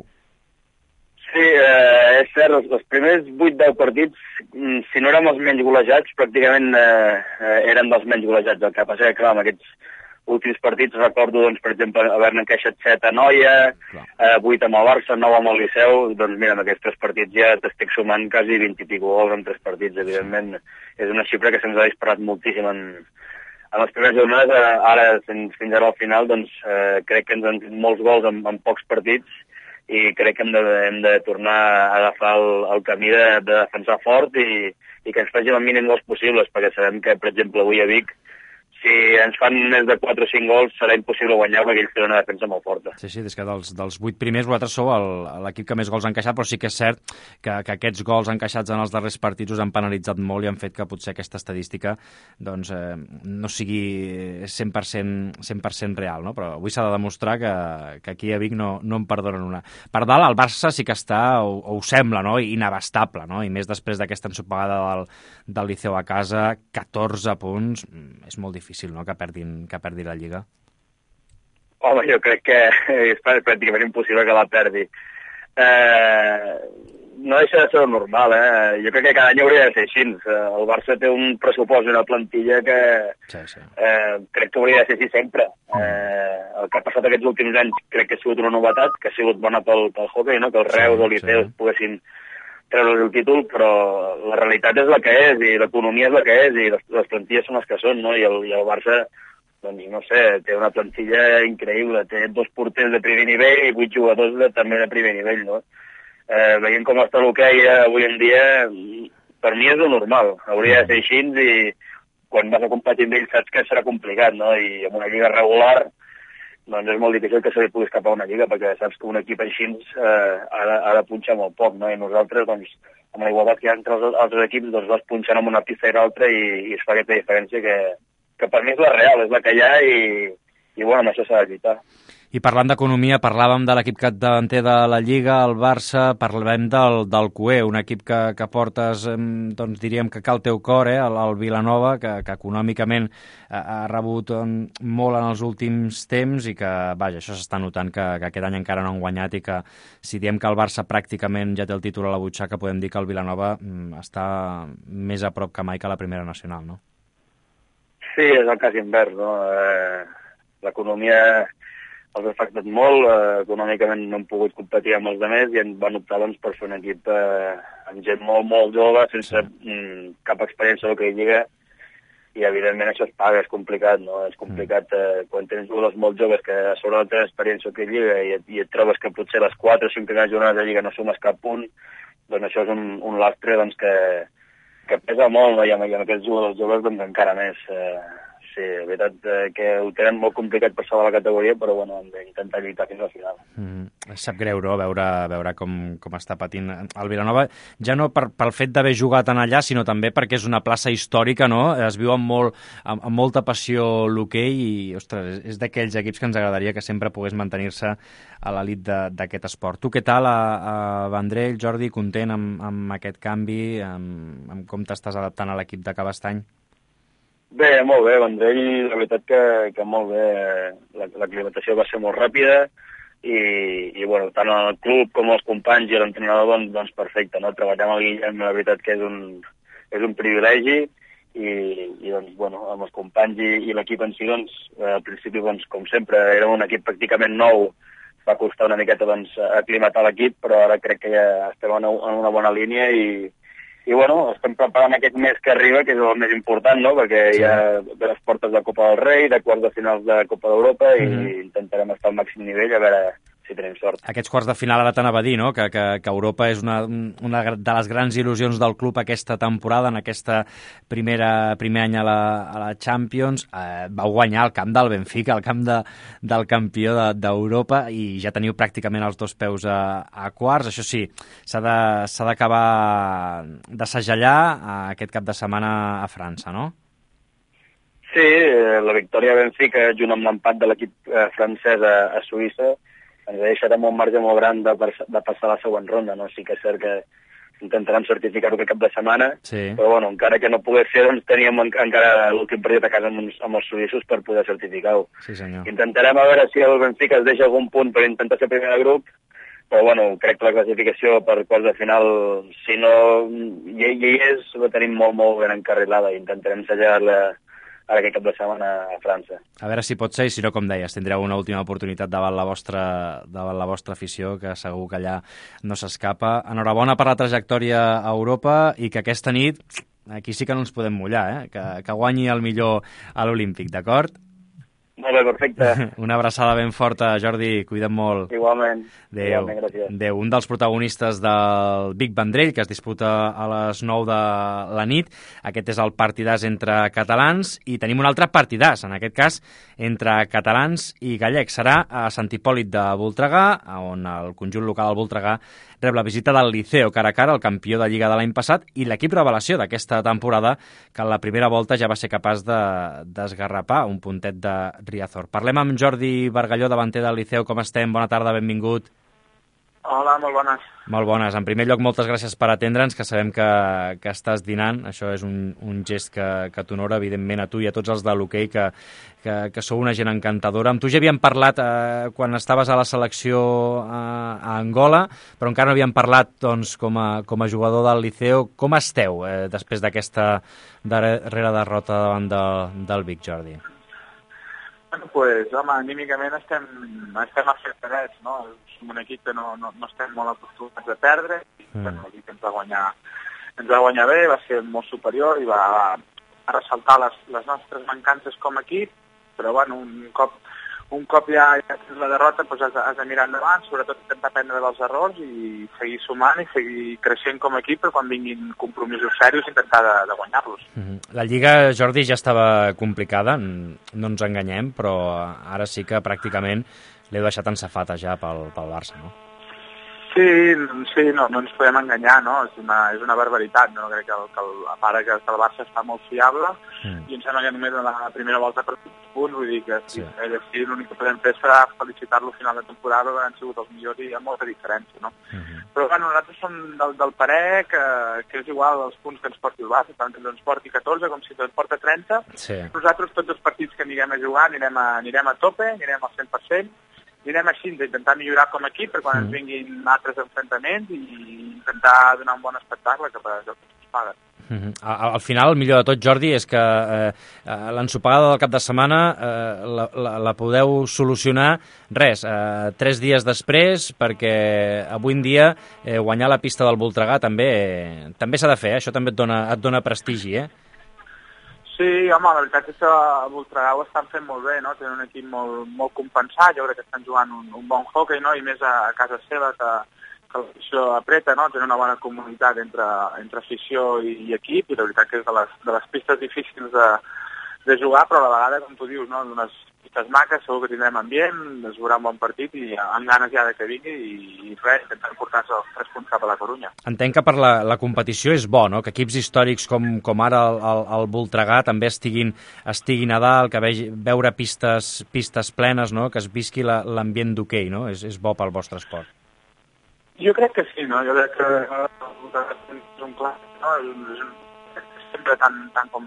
Sí, eh, és cert, els, els primers vuit deu partits, si no érem els menys golejats, pràcticament eh, eh, eren dels menys golejats. El que passa que, clar, amb aquests últims partits recordo, doncs, per exemple, haver-ne encaixat set a Noia, eh, vuit amb el Barça, nou amb el Liceu, doncs mira, amb aquests tres partits ja t'estic sumant quasi vint i pico gols en tres partits, evidentment. És una xifra que se'ns ha disparat moltíssim en, en les primeres jornades, eh, ara fins, fins ara al final, doncs eh, crec que ens han fet molts gols en, en pocs partits i crec que hem de, hem de tornar a agafar el, el camí de, de defensar fort i, i que ens facin el mínim gols possibles, perquè sabem que, per exemple, avui a Vic, si ens fan més de quatre o cinc gols serà impossible guanyar perquè ells tenen una defensa molt forta. Sí, sí, des que dels, dels vuit primers vosaltres sou l'equip que més gols ha encaixat, però sí que és cert que, que aquests gols encaixats en els darrers partits us han penalitzat molt i han fet que potser aquesta estadística doncs, eh, no sigui cent per cent, cent per cent real, no? Però avui s'ha de demostrar que, que aquí a Vic no, no en perdonen una. Per dalt, el Barça sí que està, o, o ho sembla, no? Inabastable, no? I més després d'aquesta ensopegada del, del Liceu a casa, catorze punts, és molt difícil, no?, que perdin, que perdi la Lliga. Home, jo crec que és pràcticament impossible que la perdi. Eh, no deixa de ser normal, eh? Jo crec que cada any hauria de ser així. El Barça té un pressupost i una plantilla que sí, sí. Eh, crec que hauria de ser així sempre. Eh, el que ha passat aquests últims anys crec que ha sigut una novetat, que ha sigut bona pel, pel hockey, no? Que el Reus o l'Iceu sí. poguessin treure el títol, però la realitat és la que és, i l'economia és la que és, i les, les plantilles són les que són, no? I el, i el Barça, doncs no sé, té una plantilla increïble, té dos porters de primer nivell i vuit jugadors de, també de primer nivell, no? Eh, veient com està l'hoquei avui en dia, per mi és lo normal, hauria de ser així i quan vas a competir amb ells saps que serà complicat, no? I amb una lliga regular doncs és molt difícil que se li pugui escapar una lliga, perquè saps que un equip així eh, ha, de, ha de punxar molt poc, no? I nosaltres, doncs, amb la igualtat que hi ha entre els altres equips, doncs vas punxant amb una pista i l'altra i, i es fa aquesta diferència que, que per mi és la real, és la que hi ha i, i bueno, amb això s'ha de lluitar. I parlant d'economia, parlàvem de l'equip capdavanter de la Lliga, el Barça, parlem del, del C U E, un equip que, que portes, doncs diríem que cal teu cor, eh, el, el Vilanova, que, que econòmicament ha, ha rebut molt en els últims temps i que, vaja, això s'està notant que, que aquest any encara no han guanyat i que si diem que el Barça pràcticament ja té el títol a la butxaca, podem dir que el Vilanova està més a prop que mai que la primera nacional, no? Sí, és el cas invers, no? Eh, l'economia els ha afectat molt, eh, econòmicament no han pogut competir amb els altres i en van optar doncs, per fer un equip eh, amb gent molt, molt jove, sense mm, cap experiència del que hi lliga, i evidentment això es paga, és complicat, no? És complicat eh, quan tens jugadors molt joves que a sobre no tenen experiència que hi lliga i, i et trobes que potser les quatre o cinc primeres jornades de lliga no sumes cap punt, doncs això és un, un lastre doncs, que, que pesa molt, no? I amb, i amb aquests jugadors joves doncs, encara més. Eh, sí, la veritat eh, que ho tenen molt complicat per salvar la categoria, però bueno, hem d'intentar lluitar fins al final. Mm, sap greu, no?, veure, veure com, com està patint el Vilanova, ja no per, pel fet d'haver jugat en allà, sinó també perquè és una plaça històrica, no? Es viu amb, molt, amb, amb molta passió l'hoquei i, ostres, és d'aquells equips que ens agradaria que sempre pogués mantenir-se a l'elit d'aquest esport. Tu què tal, a, a Vendrell, Jordi, content amb, amb aquest canvi, amb, amb com t'estàs adaptant a l'equip de Cabestany? Bé, molt bé, Vendrell, la veritat que, que molt bé, l'aclimatació va ser molt ràpida i, i bueno, tant el club com els companys i l'entrenador, doncs, doncs perfecte, no? Treballar amb el Guillem, la veritat que és un, és un privilegi i, i doncs, bueno, amb els companys i, i l'equip en si, doncs, al principi, doncs, com sempre, era un equip pràcticament nou, va costar una miqueta, doncs, aclimatar l'equip, però ara crec que ja estem en una, en una bona línia i I, bueno, estem preparant aquest mes que arriba, que és el més important, no?, perquè sí. Hi ha de les portes de Copa del Rei, de quarts de finals de Copa d'Europa, mm-hmm. i intentarem estar al màxim nivell, a veure si tenim sort. Aquests quarts de final ara t'anava a dir, no?, que, que, que Europa és una, una de les grans il·lusions del club aquesta temporada, en aquesta primera, primer any a la, a la Champions. Eh, vau guanyar el camp del Benfica, el camp de, del campió d'Europa, de, i ja teniu pràcticament els dos peus a, a quarts. Això sí, s'ha d'acabar de, de segellar aquest cap de setmana a França, no? Sí, la victòria a Benfica, junt amb l'empat de l'equip eh, francès a, a Suïssa, ens ha deixat amb un marge molt gran de, de passar a la següent ronda, no? Sí que és cert que intentarem certificar-ho aquest cap de setmana, sí. Però bueno, encara que no pogués ser, doncs teníem encara l'últim partit a casa amb, amb els suïssos per poder certificar-ho. Sí, senyor. Intentarem a veure si el Benfica es deixa algun punt per intentar ser primer de grup, però bueno, crec que la classificació per quarts de final, si no hi, hi és, la tenim molt, molt ben encarrilada i intentarem sellar-la ara aquest cap de setmana a França. A veure si pot ser, i si no, com deies, tindreu una última oportunitat davant la vostra, davant la vostra afició, que segur que allà no s'escapa. Enhorabona per la trajectòria a Europa i que aquesta nit, aquí sí que no ens podem mullar, eh? que, que guanyi el millor a l'Olímpic, d'acord? Molt bé, perfecte. Una abraçada ben forta, Jordi, cuida't molt. Igualment. Adéu. Igualment, gràcies. Adéu. Un dels protagonistes del Vic Vendrell, que es disputa a les nou de la nit. Aquest és el partidàs entre catalans i tenim un altre partidàs, en aquest cas, entre catalans i gallecs. Serà a Sant Hipòlit de Voltregà, on el conjunt local del Voltregà rep la visita del Liceo, cara a cara, el campió de Lliga de l'any passat, i l'equip revelació d'aquesta temporada, que en la primera volta ja va ser capaç d'esgarrapar de, un puntet de Riazor. Parlem amb Jordi Bargalló, davanter del Liceu. Com estem? Bona tarda, benvingut. Hola, molt bones. Molt bones. En primer lloc, moltes gràcies per atendre'ns, que sabem que, que estàs dinant. Això és un, un gest que, que t'honora, evidentment, a tu i a tots els de l'hoquei, que, que, que sou una gent encantadora. Amb tu ja havíem parlat eh, quan estaves a la selecció a, a Angola, però encara no havíem parlat doncs, com, a, com a jugador del Liceu. Com esteu eh, després d'aquesta darrera derrota davant de, del Vic, Jordi? Bueno, pues, home, anímicament estem, estem afectats, no? Som un equip que no, no, no estem molt acostumats a perdre, i mm. bueno, el ens va guanyar, ens va guanyar bé, va ser molt superior i va, va ressaltar les, les nostres mancances com a equip, però bueno, un cop, un cop ja, ja tens la derrota, doncs has, has de mirar endavant, sobretot intentar aprendre dels errors i seguir sumant i seguir creixent com a equip per quan vinguin compromisos serios intentar de, de guanyar-los. Mm-hmm. La Lliga, Jordi, ja estava complicada, no ens enganyem, però ara sí que pràcticament l'heu deixat en safata ja pel, pel Barça, no? Sí, sí, no, no ens podem enganyar, no? És una, és una barbaritat, no? Crec que, el, que el, a part que el Barça està molt fiable mm. i em sembla que només en la primera volta per punts, vull dir que sí, sí, sí l'únic que podem fer serà felicitar-lo al final de temporada, perquè han sigut els millors i amb molta diferència, no? Mm-hmm. Però bueno, nosaltres som del, del parer que, que és igual els punts que ens porti el Barça, tant que ens porti catorze com si ens porta trenta, sí. Nosaltres tots els partits que anirem a jugar anirem a, anirem a tope, anirem al cent per cent, anirem així d'intentar millorar com a equip per quan mm. ens vinguin altres enfrontaments i intentar donar un bon espectacle que per això ens paguen. Mm-hmm. Al final, el millor de tot, Jordi, és que eh, l'ensopegada del cap de setmana eh, la, la, la podeu solucionar res, eh, tres dies després, perquè avui en dia eh, guanyar la pista del Voltregà també eh, també s'ha de fer, eh? Això també et dona, et dona prestigi, eh? Sí, home, la veritat és que a Voltregà ho estan fent molt bé, no? Tenen un equip molt, molt compensat, jo crec que estan jugant un, un bon hockey, no? I més a, a casa seva, que, que l'afició apreta, no? Tenen una bona comunitat entre, entre afició i, i equip, i la veritat que és de les, de les pistes difícils de, de jugar, però a la vegada, com tu dius, no? Unes pistes maques, segur que tindrem ambient, es veurà un bon partit i amb ganes ja de que vingui i, i res, intentant portar-se els tres punts cap a la Corunya. Entenc que per la, la competició és bo, no? Que equips històrics com, com ara el, el, el Voltregà també estiguin, estiguin a dalt, que vegi, veure pistes, pistes plenes, no? Que es visqui la, l'ambient d'hoquei, no? És, és bo pel vostre esport. Jo crec que sí, no? Jo crec que el Voltregà és un clar, no? És un, sempre tan, tan com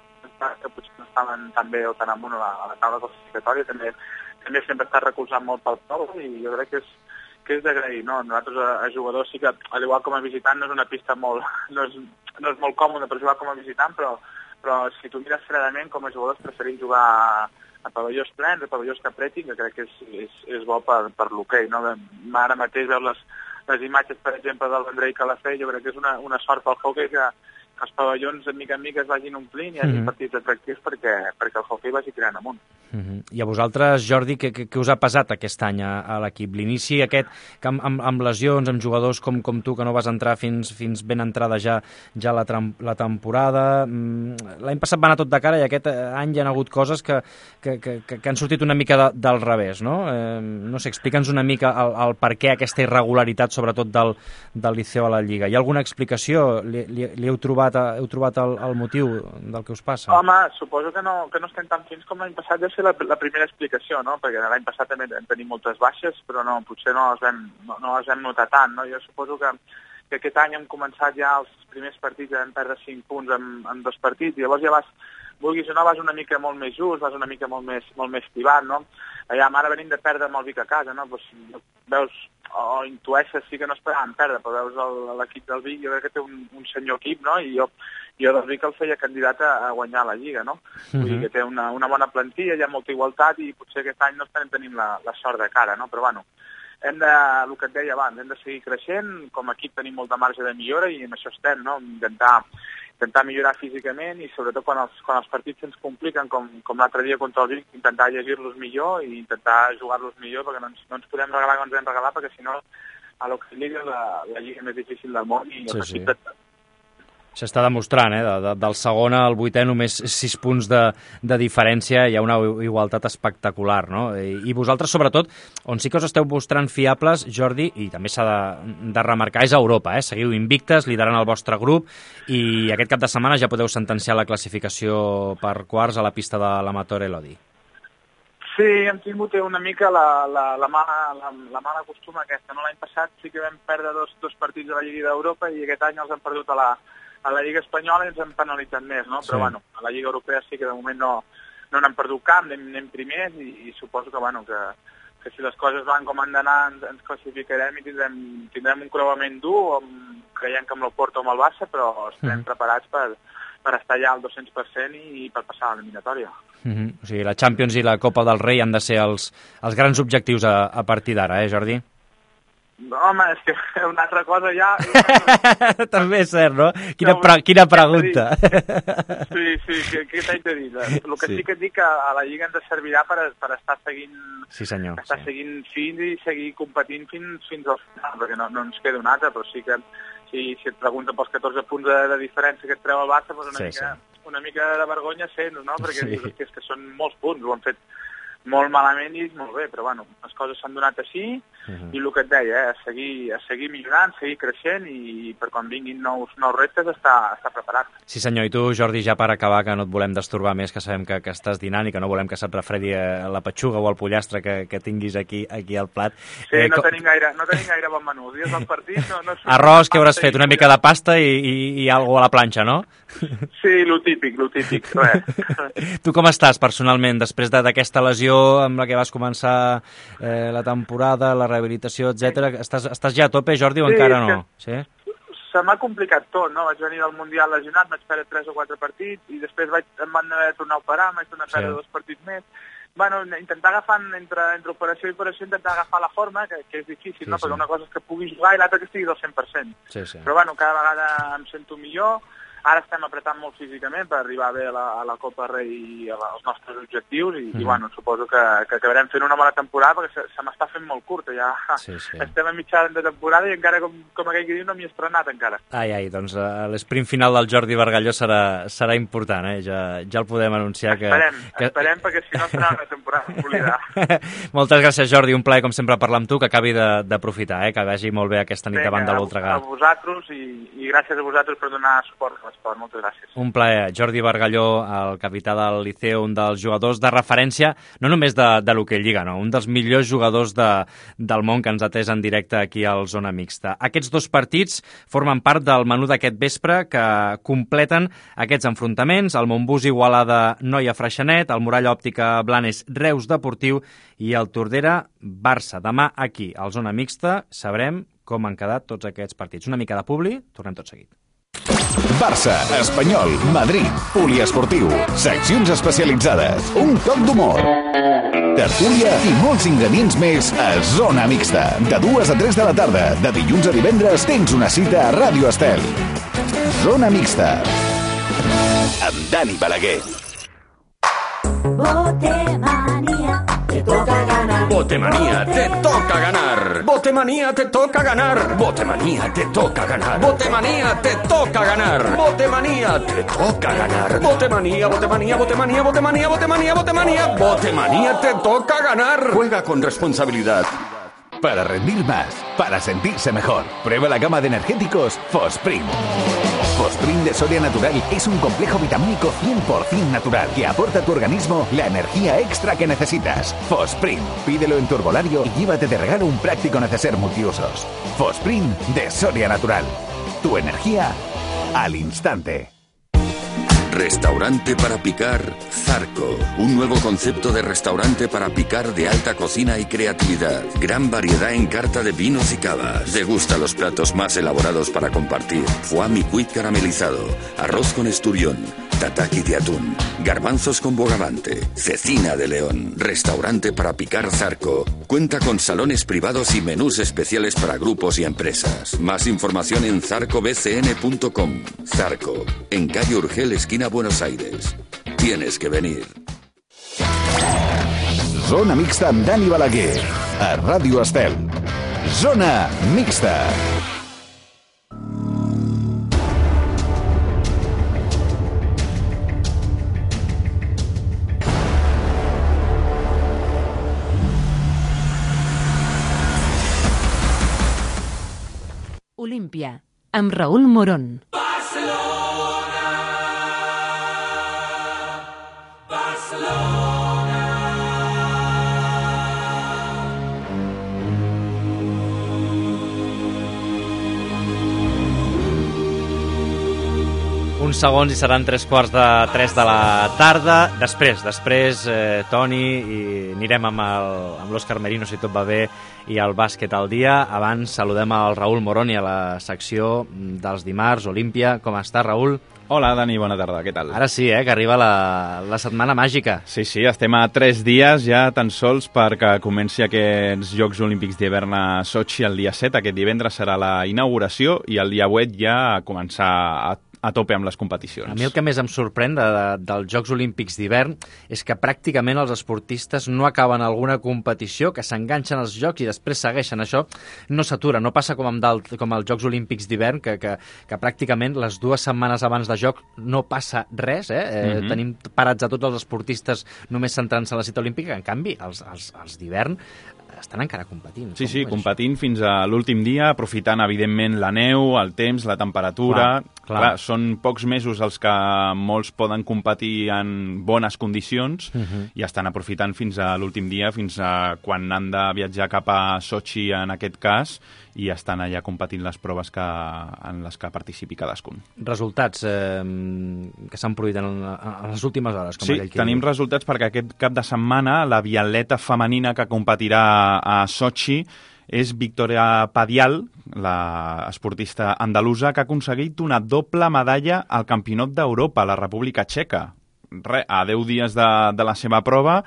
que potser no estaven tan bé o tan amunt a la, a la taula classificatòria, també, també sempre està recolzant molt pel poble i jo crec que és, que és d'agrair, no? Nosaltres a, a jugadors sí que, al igual com a visitant, no és una pista molt, no és, no és molt còmoda per jugar com a visitant, però, però si tu mires fredament, com a jugadors preferim jugar a, a pavellons plens, a pavellons que apretin, que crec que és, és, és bo per, per l'hoquei, no? Ara mateix veus les, les imatges, per exemple, del Vendrell Calafell, jo crec que és una, una sort pel hoquei que que els pavellons de mica en mica es vagin omplint i hi hagi mm-hmm. partits atractius perquè, perquè el hoquei vagi tirant amunt. Mm-hmm. I a vosaltres, Jordi, què, què, què us ha pesat aquest any a, a l'equip? L'inici aquest, que amb, amb, amb lesions, amb jugadors com, com tu, que no vas entrar fins, fins ben entrada ja, ja la, la temporada. L'any passat va anar tot de cara i aquest any hi ha hagut coses que, que, que, que han sortit una mica de, del revés, no? Eh, no sé, explica'ns una mica el, el per què aquesta irregularitat, sobretot del, del Liceu a la Lliga. Hi ha alguna explicació? Li, li, li heu trobat heu trobat el, el motiu del que us passa? Home, suposo que no, que no estem tan fins com l'any passat, ja ser la, la primera explicació, no? Perquè l'any passat també tenim moltes baixes, però no, potser no les vam, no, no les vam notar tant, no? Jo suposo que, que aquest any hem començat ja els primers partits, ja vam perdre cinc punts en, en dos partits, i llavors ja vas, vulguis o no, vas una mica molt més just, vas una mica molt més, molt més tibat, no? Allà, ara venim de perdre amb el Vic a casa, no? Pues, veus, o intueixes, sí que no esperàvem perdre, però veus el, l'equip del Vic, jo crec que té un, un senyor equip, no? I jo, jo del Vic el feia candidat a, a guanyar la Lliga, no? Mm-hmm. Vull dir que té una, una bona plantilla, hi ha molta igualtat i potser aquest any no estarem tenint la, la sort de cara, no? Però bueno, hem de, el que et deia abans, hem de seguir creixent, com a equip tenim molta marge de millora i en això estem, no? Intentar intentar millorar físicament i sobretot quan els, quan els partits se'ns compliquen, com, com l'altre dia contra el Vic, intentar llegir-los millor i intentar jugar-los millor perquè no ens, no ens podem regalar com ens vam regalar perquè si no a l'Hockey League és la, la lliga més difícil del món i sí, el sí. de... S'està demostrant, eh? De, de, del segon al vuitè només sis punts de, de diferència, hi ha una igualtat espectacular, no? I, i vosaltres, sobretot, on sí que us esteu mostrant fiables, Jordi, i també s'ha de, de remarcar, és a Europa, eh? Seguiu invictes, liderant el vostre grup, i aquest cap de setmana ja podeu sentenciar la classificació per quarts a la pista de l'Amator Elodi. Sí, hem tingut una mica la, la, la, mala, la, la mala costuma aquesta, no? L'any passat sí que vam perdre dos, dos partits a la Lliga d'Europa i aquest any els hem perdut a la a la Lliga Espanyola ens hem penalitzat més, no? Però, sí. bueno, a la Lliga Europea sí que de moment no, no n'hem perdut cap, anem, anem primers i, i suposo que, bueno, que, que si les coses van com han d'anar ens, ens classificarem i tindrem, tindrem un creuament dur, amb, creiem que amb l'Oporto o amb el Barça, però estem mm. preparats per, per estar allà al dos-cents per cent i, i per passar a l'eliminatòria. Mm-hmm. O sigui, la Champions i la Copa del Rei han de ser els, els grans objectius a, a partir d'ara, eh, Jordi? Home, és que una altra cosa ja... També és cert, no? Quina, pre quina pregunta. Sí, sí, què, què t'haig de dir? El que sí. sí que et dic que a la Lliga ens servirà per, per estar seguint sí, senyor, estar sí. seguint fins i seguir competint fins, fins al final, perquè no, no ens queda un altre, però sí que si, si et pregunta pels catorze punts de, de diferència que et treu el Barça, doncs una, sí, mica, sí. una mica de vergonya sent, no? Perquè sí. dius, és que són molts punts, ho han fet molt malament i molt bé, però bueno, les coses s'han donat així uh-huh. i el que et deia, eh, a, seguir, a seguir millorant, seguir creixent i per quan vinguin nous, nous reptes està, està preparat. Sí senyor, i tu Jordi, ja per acabar, que no et volem destorbar més, que sabem que, que estàs dinant i que no volem que se't refredi la petxuga o el pollastre que, que tinguis aquí, aquí al plat. Sí, eh, no, com... tenim gaire, no tenim gaire bon menú, dies del partit no, no arròs, que hauràs fet? Una mica de pasta i, i, i alguna a la planxa, no? Sí, lo típic, lo típic. Tu com estàs personalment després d'aquesta lesió amb la que vas començar eh, la temporada, la rehabilitació, etcètera? Estàs, estàs ja a tope, Jordi, o sí, encara no? Sí? Se m'ha complicat tot, no? Vaig venir del Mundial lesionat, vaig perdre tres o quatre partits i després vaig, em van haver de tornar a operar, vaig tornar a perdre sí. dos partits més. Bueno, intentar agafar, entre, entre operació i operació, intentar agafar la forma, que, que és difícil, sí, no? Sí. Perquè una cosa és que puguis jugar i l'altra que estiguis al cent per cent. Sí, sí. Però bueno, cada vegada em sento millor, ara estem apretant molt físicament per arribar bé a la, a la Copa Rei i als nostres objectius i, mm. i bueno, suposo que, que acabarem fent una bona temporada perquè se, se m'està fent molt curta, ja sí, sí. estem a mitjà de temporada i encara, com, com aquell que diu, no m'hi he estrenat encara. Ai, ai, doncs uh, l'esprint final del Jordi Bargalló serà, serà important, eh? Ja, ja el podem anunciar. Esperem, que, que... esperem perquè si no serà una temporada polida. Moltes gràcies, Jordi, un plaer com sempre parlar amb tu, que acabi d'aprofitar, eh? Que vagi molt bé aquesta nit davant de l'Voltregà. A vosaltres i, i gràcies a vosaltres per donar suport a l'esport, moltes gràcies. Un plaer. Jordi Bargalló, el capità del Liceu, un dels jugadors de referència, no només de, de l'hoquei lliga, no? Un dels millors jugadors de, del món que ens ha atès en directe aquí al Zona Mixta. Aquests dos partits formen part del menú d'aquest vespre que completen aquests enfrontaments, el Montbus Igualada Noia Freixenet, el Muralla Òptica Blanes Reus Deportiu i el Tordera Barça. Demà aquí, al Zona Mixta, sabrem com han quedat tots aquests partits. Una mica de publi, tornem tot seguit. Barça, Espanyol, Madrid, Poliesportiu, seccions especialitzades, un toc d'humor, tertúlia i molts ingredients més a Zona Mixta. De dues a tres de la tarda, de dilluns a divendres, tens una cita a Ràdio Estel. Zona Mixta, amb Dani Balaguer. Botemanía, te toca ganar. Botemanía, te toca ganar. Botemanía, te toca ganar. Botemanía, te toca ganar. Botemanía, te toca ganar. Botemanía, te toca ganar. Botemanía, botemanía, botemanía, botemanía, botemanía, botemanía. Botemanía, te toca ganar. Juega con responsabilidad. Para rendir más, para sentirse mejor, prueba la gama de energéticos Fosprin. Fosprin de Soria Natural es un complejo vitamínico cien por ciento natural que aporta a tu organismo la energía extra que necesitas. Fosprin, pídelo en tu herbolario y llévate de regalo un práctico neceser multiusos. Fosprin de Soria Natural. Tu energía al instante. Restaurante para picar Zarco. Un nuevo concepto de restaurante para picar de alta cocina y creatividad. Gran variedad en carta de vinos y cavas. Degusta los platos más elaborados para compartir. Foie micuit caramelizado. Arroz con esturión. Tataki de atún. Garbanzos con bogavante. Cecina de león. Restaurante para picar Zarco. Cuenta con salones privados y menús especiales para grupos y empresas. Más información en zarco b c n punto com. Zarco. En calle Urgel, esquina Buenos Aires. Tienes que venir. Zona Mixta amb Dani Balaguer. A Ràdio Estel. Zona Mixta. Olímpia, amb Raül Morón. Uns segons i seran tres quarts de tres de la tarda. Després, després, eh, Toni, i anirem amb el- amb l'Òscar Merino, si tot va bé, i el bàsquet al dia. Abans saludem al Raül Morón i a la secció dels dimarts, Olímpia. Com està, Raül? Hola, Dani, bona tarda, què tal? Ara sí, eh, que arriba la, la setmana màgica. Sí, sí, estem a tres dies ja tan sols perquè comenci aquests Jocs Olímpics d'hivern a Sochi el dia set. Aquest divendres serà la inauguració i el dia vuit ja començar a a tope amb les competicions. A mi el que més em sorprèn de, de, dels Jocs Olímpics d'hivern és que pràcticament els esportistes no acaben alguna competició, que s'enganxen als Jocs i després segueixen. Això no s'atura, no passa com amb, com els Jocs Olímpics d'hivern, que, que, que pràcticament les dues setmanes abans de joc no passa res, eh? eh mm-hmm. Tenim parats a tots els esportistes només centrant-se en la cita olímpica. En canvi, els, els, els d'hivern estan encara competint. Sí, sí, competint fins a l'últim dia, aprofitant, evidentment, la neu, el temps, la temperatura. Clar, clar. Clar, són pocs mesos els que molts poden competir en bones condicions Uh-huh. i estan aprofitant fins a l'últim dia, fins a quan han de viatjar cap a Sochi, en aquest cas, i estan allà competint les proves que, en les que participi cadascun. Resultats eh, que s'han produït en, en les últimes hores. Com Sí, aquell que tenim diu. resultats perquè aquest cap de setmana la biatleta femenina que competirà a Sochi és Victoria Padial, la esportista andalusa, que ha aconseguit una doble medalla al Campionat d'Europa a la República Txeca. Re, a deu dies de, de la seva prova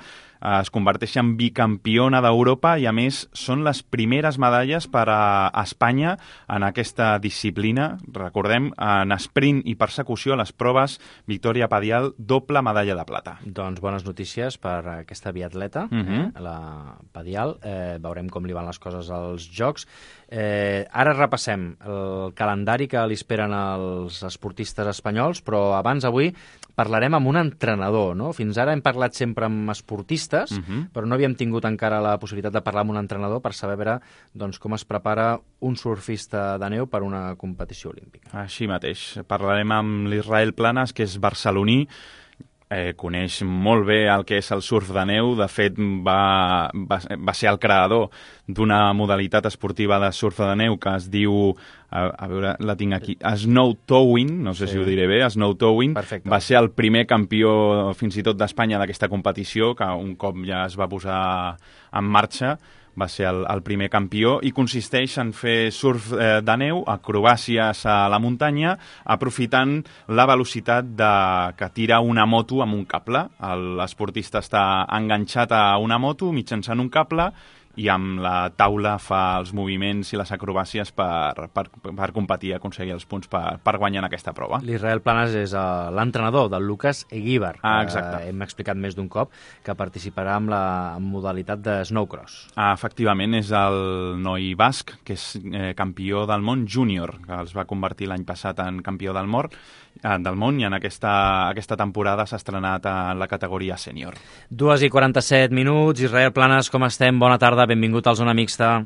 es converteix en bicampiona d'Europa i, a més, són les primeres medalles per a Espanya en aquesta disciplina. Recordem, en sprint i persecució, a les proves, Victòria Padial, doble medalla de plata. Doncs bones notícies per aquesta biatleta, uh -huh. eh, la Padial. Eh, veurem com li van les coses als Jocs. Eh, ara repassem el calendari que li esperen els esportistes espanyols, però abans avui parlarem amb un entrenador, no? Fins ara hem parlat sempre amb esportistes, uh -huh. però no havíem tingut encara la possibilitat de parlar amb un entrenador per saber veure, doncs, com es prepara un surfista de neu per una competició olímpica. Així mateix. Parlarem amb l'Israel Planas, que és barceloní, Eh, coneix molt bé el que és el surf de neu. De fet, va, va, va ser el creador d'una modalitat esportiva de surf de neu que es diu, a, a veure, la tinc aquí, snow towing, no sé sí. si ho diré bé, snow towing. Perfecte. Va ser el primer campió fins i tot d'Espanya d'aquesta competició, que un cop ja es va posar en marxa, va ser el, el primer campió, i consisteix en fer surf eh, de neu, acrobàcies a la muntanya, aprofitant la velocitat de, que tira una moto amb un cable. L'esportista està enganxat a una moto mitjançant un cable i amb la taula fa els moviments i les acrobàcies per, per, per competir i aconseguir els punts per, per guanyar en aquesta prova. L'Israel Planas és uh, l'entrenador del Lucas Eguíbar. Ah, exacte. Uh, hem explicat més d'un cop que participarà en la modalitat de snowcross. Ah, efectivament, és el noi basc, que és eh, campió del món júnior, que els va convertir l'any passat en campió del món, eh, del món i en aquesta, aquesta temporada s'ha estrenat en la categoria sènior. dues i quaranta-set minuts. Israel Planas, com estem? Bona tarda. Benvingut al Zona Mixta.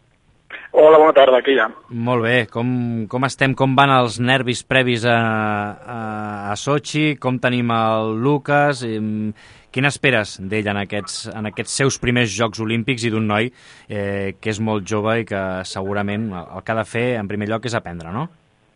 Hola, bona tarda, aquí ja. Molt bé, com, com estem? Com van els nervis previs a, a, a Sochi? Com tenim el Lucas? Quina esperes d'ell en aquests, en aquests seus primers Jocs Olímpics i d'un noi eh, que és molt jove i que segurament el que ha de fer en primer lloc és aprendre, no?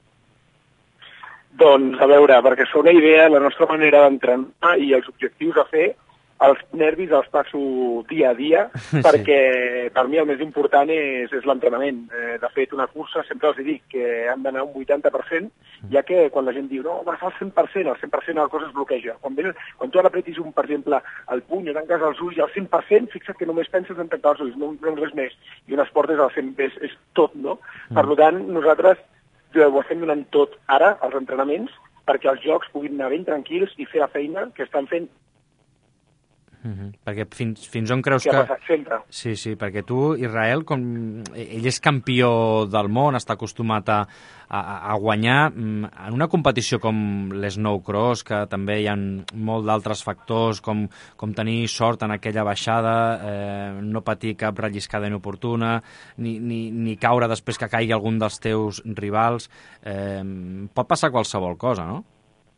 Doncs, a veure, perquè fa una idea, la nostra manera d'entrenar i els objectius a fer, els nervis els passo dia a dia, sí. perquè per mi el més important és, és l'entrenament. Eh, de fet, una cursa sempre els dic que han d'anar un vuitanta per cent, ja que quan la gent diu no, vas al cent per cent, el cent per cent la cosa es bloqueja. Quan, ven, quan tu ara apretis, un, per exemple, el puny o tanques els ulls, al cent per cent, fixa't que només penses en tancar els ulls, no, no res més. I un esport és, el cent, és, és tot, no? Mm. Per tant, nosaltres ho estem donant tot ara, als entrenaments, perquè els jocs puguin anar ben tranquils i fer la feina que estan fent. Mm-hmm. Perquè fins, fins on creus que... que... ha passat sempre. Sí, sí, perquè tu, Israel, com... ell és campió del món, està acostumat a, a, a guanyar. En una competició com l'Snowcross, que també hi ha molt d'altres factors, com, com tenir sort en aquella baixada, eh, no patir cap relliscada inoportuna, ni, ni, ni caure després que caigui algun dels teus rivals, eh, pot passar qualsevol cosa, no?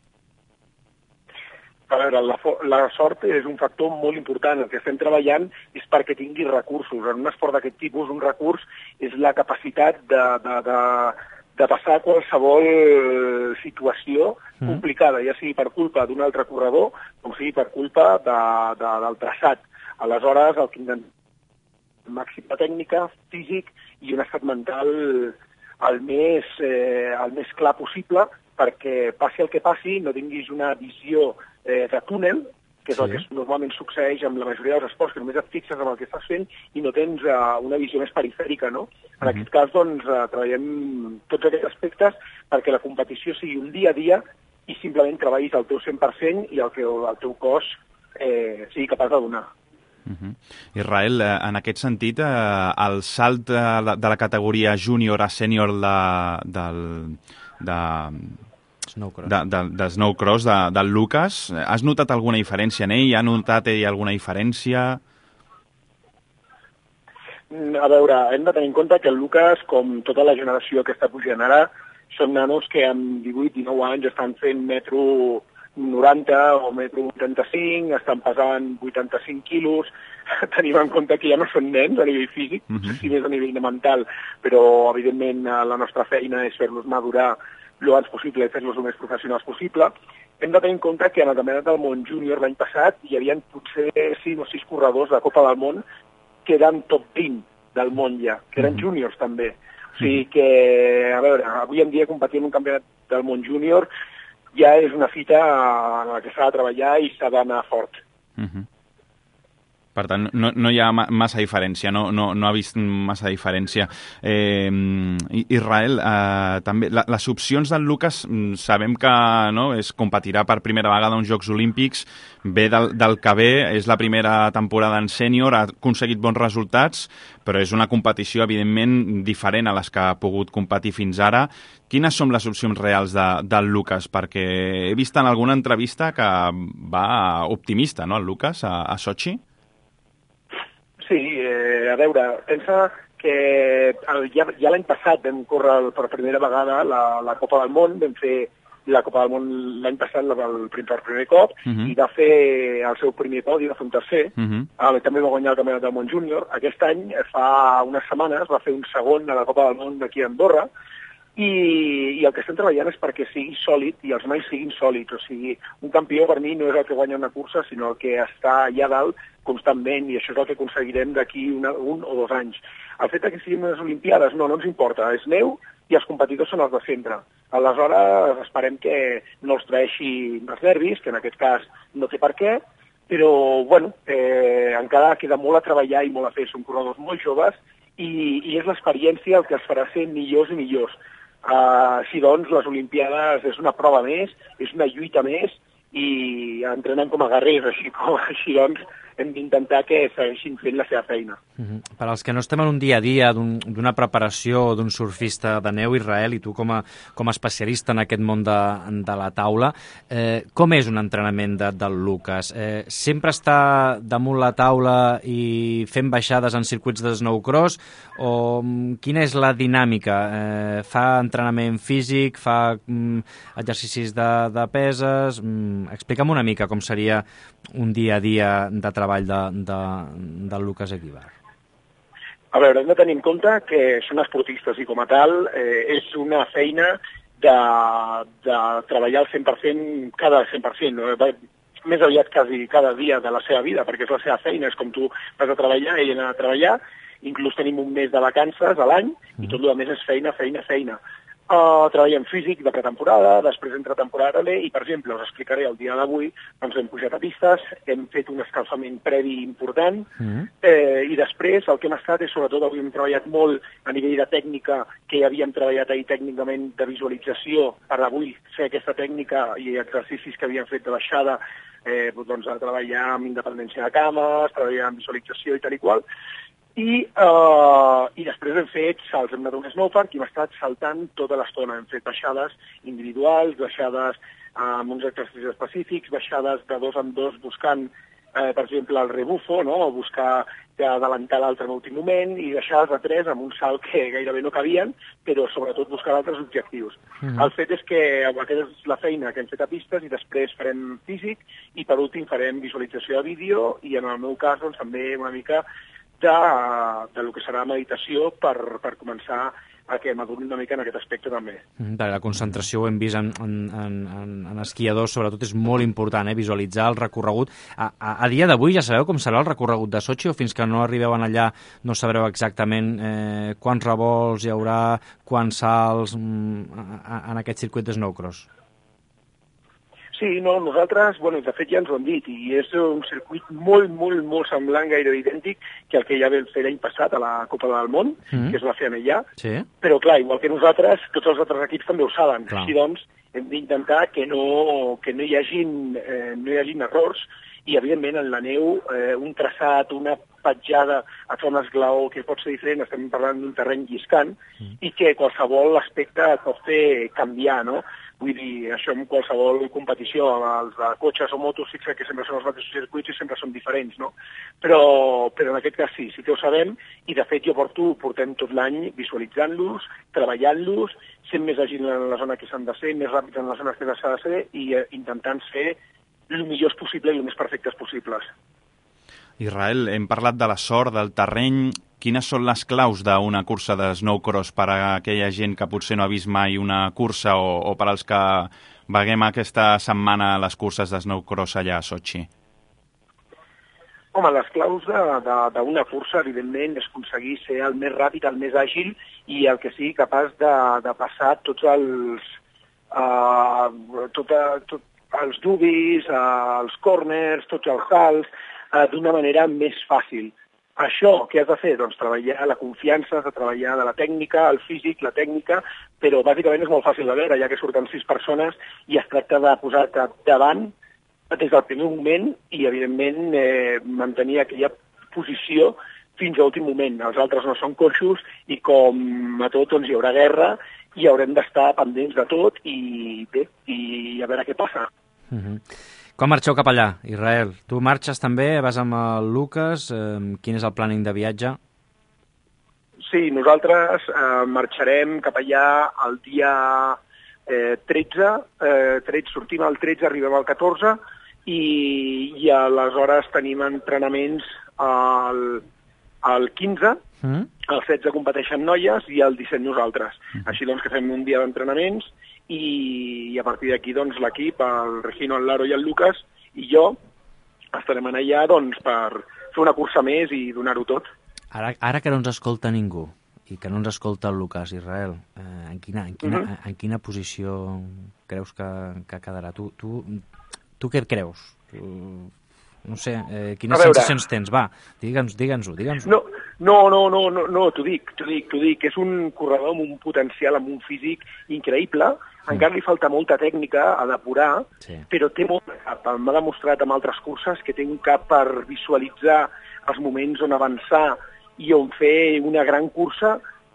A veure, la, la sort és un factor molt important. El que estem treballant és perquè tingui recursos. En un esport d'aquest tipus, un recurs és la capacitat de, de, de, de passar qualsevol situació mm. complicada, ja sigui per culpa d'un altre corredor, com sigui per culpa de, de, del traçat. Aleshores, el que intentem màxima tècnica, físic i un estat mental el més, eh, el més clar possible, perquè passi el que passi, no tinguis una visió eh, de túnel, que és sí. el que normalment succeeix amb la majoria dels esports, que només et fixes en el que estàs fent i no tens eh, una visió més perifèrica, no? En uh-huh. aquest cas, doncs, eh, treballem tots aquests aspectes perquè la competició sigui un dia a dia i simplement treballis al teu cent per cent i el que el teu cos eh, sigui capaç de donar. Uh-huh. Israel, en aquest sentit, eh, el salt de la, de la categoria júnior a sènior de, del, de, Snowcross. de, de, de Snowcross, de, del Lucas, has notat alguna diferència en ell? Ha notat ell alguna diferència? A veure, hem de tenir en compte que el Lucas, com tota la generació que està pujant ara, són nanos que amb divuit dinou anys estan fent metro noranta o metro vuitanta-cinc, estan pesant vuitanta-cinc quilos, tenim en compte que ja no són nens a nivell físic, uh-huh. si més a nivell mental, però evidentment la nostra feina és fer-los madurar el abans possible i fer-los el més professionals possible. Hem de tenir en compte que en el Campionat del Món Júnior l'any passat hi havia potser cinc o sis corredors de Copa del Món que eren top vint del món ja, que eren uh-huh. júniors també. O sigui que, a veure, avui en dia competir en un Campionat del Món Júnior ja és una fita en la que s'ha de treballar i s'ha d'anar fort. Uh-huh. Per tant, no, no hi ha massa diferència, no, no, no ha vist massa diferència. Eh, Israel, eh, també, la, les opcions del Lucas, sabem que no, es competirà per primera vegada uns Jocs Olímpics, ve del, del que ve, és la primera temporada en sènior, ha aconseguit bons resultats, però és una competició, evidentment, diferent a les que ha pogut competir fins ara. Quines són les opcions reals de, del Lucas? Perquè he vist en alguna entrevista que va optimista, no, el Lucas, a, a Sochi? Sí, eh, a veure, pensa que el, ja, ja l'any passat vam córrer per primera vegada la, la Copa del Món, vam fer la Copa del Món l'any passat el, el, per primer cop, uh -huh. i va fer el seu primer podi, va fer un tercer, uh -huh. eh, també va guanyar el Campionat del Món Júnior. Aquest any, fa unes setmanes, va fer un segon a la Copa del Món d'aquí a Andorra, i, i el que estem treballant és perquè sigui sòlid i els nois siguin sòlids. O sigui, un campió per mi no és el que guanya una cursa, sinó el que està allà dalt constantment, i això és el que aconseguirem d'aquí un o dos anys. El fet que siguin unes Olimpiades no, no ens importa, és neu i els competidors són els de sempre. Aleshores, esperem que no els traeixi els nervis, que en aquest cas no té per què, però, bueno, eh, encara queda molt a treballar i molt a fer. Són corredors molt joves i, i és l'experiència el que els farà ser millors i millors. Uh, així doncs, les Olimpiades és una prova més, és una lluita més, i entrenen com a guerrers, així, com, així doncs hem d'intentar que segueixin fent la seva feina. Uh-huh. Per als que no estem en un dia a dia d'una un, preparació d'un surfista de neu, Israel, i tu com a, com a especialista en aquest món de, de la taula, eh, com és un entrenament de, del Lucas? Eh, sempre està damunt la taula i fent baixades en circuits de snowcross, o quina és la dinàmica? Eh, fa entrenament físic, fa mm, exercicis de, de peses? Mm, explica'm una mica com seria un dia a dia de treball de, de, del Lucas Eguíbar. A veure, hem de tenir en compte que són esportistes i com a tal eh, és una feina de, de treballar al cent per cent cada cent per cent, no? Més aviat quasi cada dia de la seva vida, perquè és la seva feina, és com tu vas a treballar, ell anar a treballar, inclús tenim un mes de vacances a l'any mm. i tot el més és feina, feina, feina. Uh, treballem físic de pretemporada, després entre temporada també, i per exemple, us explicaré el dia d'avui, doncs hem pujat a pistes, hem fet un escalfament previ important, mm. eh, i després el que hem estat és, sobretot, avui hem treballat molt a nivell de tècnica, que ja havíem treballat ahir tècnicament de visualització, per avui fer aquesta tècnica i exercicis que havíem fet de baixada, eh, doncs a treballar amb independència de cames, treballar amb visualització i tal i qual. I, uh, i després hem fet salts, hem anat a un snowpark i hem estat saltant tota l'estona. Hem fet baixades individuals, baixades uh, amb uns exercicis específics, baixades de dos en dos buscant, uh, per exemple, el rebufo, no? Buscar adelantar l'altre en l'últim moment, i baixades de tres amb un salt que gairebé no cabien, però sobretot buscar altres objectius. Mm-hmm. El fet és que aquesta és la feina que hem fet a pistes i després farem físic i per últim farem visualització de vídeo i en el meu cas doncs, també una mica de, de lo que serà meditació per, per començar a que madurin una mica en aquest aspecte també. De la concentració ho hem vist en, en, en, en esquiadors, sobretot és molt important, eh, visualitzar el recorregut. A, a, a dia d'avui ja sabeu com serà el recorregut de Sochi, o fins que no arribeu allà no sabreu exactament eh, quants revolts hi haurà, quants salts mm, en aquest circuit de snowcross? Sí, no, nosaltres, bueno, de fet ja ens ho hem dit, i és un circuit molt, molt, molt semblant, gairebé idèntic, que el que ja vam fer l'any passat a la Copa del Món, mm. que es va fer allà, sí. Però clar, igual que nosaltres, tots els altres equips també ho saben, clar. Així doncs hem d'intentar que no, que no hi hagin, eh, no hi hagin errors, i evidentment en la neu eh, un traçat, una petjada a fer un esglaó que pot ser diferent, estem parlant d'un terreny lliscant, mm. i que qualsevol aspecte et pot fer canviar, no? Vull dir, això en qualsevol competició, els de cotxes o motos, fixa que sempre són els mateixos circuits i sempre són diferents, no? Però, però en aquest cas sí, sí que ho sabem, i de fet jo porto, portem tot l'any visualitzant-los, treballant-los, sent més àgil en la zona que s'han de ser, més ràpids en les zones que s'ha de ser, i eh, intentant ser el millors possible i el més perfectes possibles. Israel, hem parlat de la sort, del terreny. Quines són les claus d'una cursa de snowcross per a aquella gent que potser no ha vist mai una cursa, o, o per als que veguem aquesta setmana les curses de snowcross allà a Sochi? Home, les claus d'una cursa, evidentment, és aconseguir ser el més ràpid, el més àgil, i el que sigui capaç de, de passar tots els, uh, tota, tot, els dubis, uh, els corners, tots els salts, eh, d'una manera més fàcil. Això, què has de fer? Doncs treballar la confiança, has de treballar de la tècnica, el físic, la tècnica, però bàsicament és molt fàcil de veure, ja que surten sis persones i es tracta de posar-te davant des del primer moment i, evidentment, eh, mantenir aquella posició fins a l'últim moment. Els altres no són coixos i, com a tot, doncs, hi haurà guerra i haurem d'estar pendents de tot i bé, i a veure què passa. Uh-huh. Quan marxeu cap allà, Israel? Tu marxes també? Vas amb el Lucas? Eh, quin és el planning de viatge? Sí, nosaltres eh, marxarem cap allà el dia eh, tretze, eh, tretze, sortim el tretze, arribem al catorze, i, i aleshores tenim entrenaments al, al quinze, mm. el setze competeixen noies i el disset nosaltres. Mm. Així doncs que fem un dia d'entrenaments, i a partir d'aquí doncs, l'equip, el Regino, el Laro i el Lucas i jo estarem allà doncs, per fer una cursa més i donar-ho tot. Ara, ara que no ens escolta ningú i que no ens escolta el Lucas, Israel, eh, en, quina, en, quina, uh-huh. en quina posició creus que, que quedarà? Tu, tu, tu què creus? Tu, no sé, eh, quines sensacions tens? Va, digue'ns-ho, digue'ns-ho. Digue'ns no, no, no, no, no, no t'ho dic, t'ho dic, t'ho dic. És un corredor amb un potencial, amb un físic increïble. Mm. Encara li falta molta tècnica a depurar, sí. però té molt cap. M'ha demostrat amb altres curses que té un cap per visualitzar els moments on avançar i on fer una gran cursa.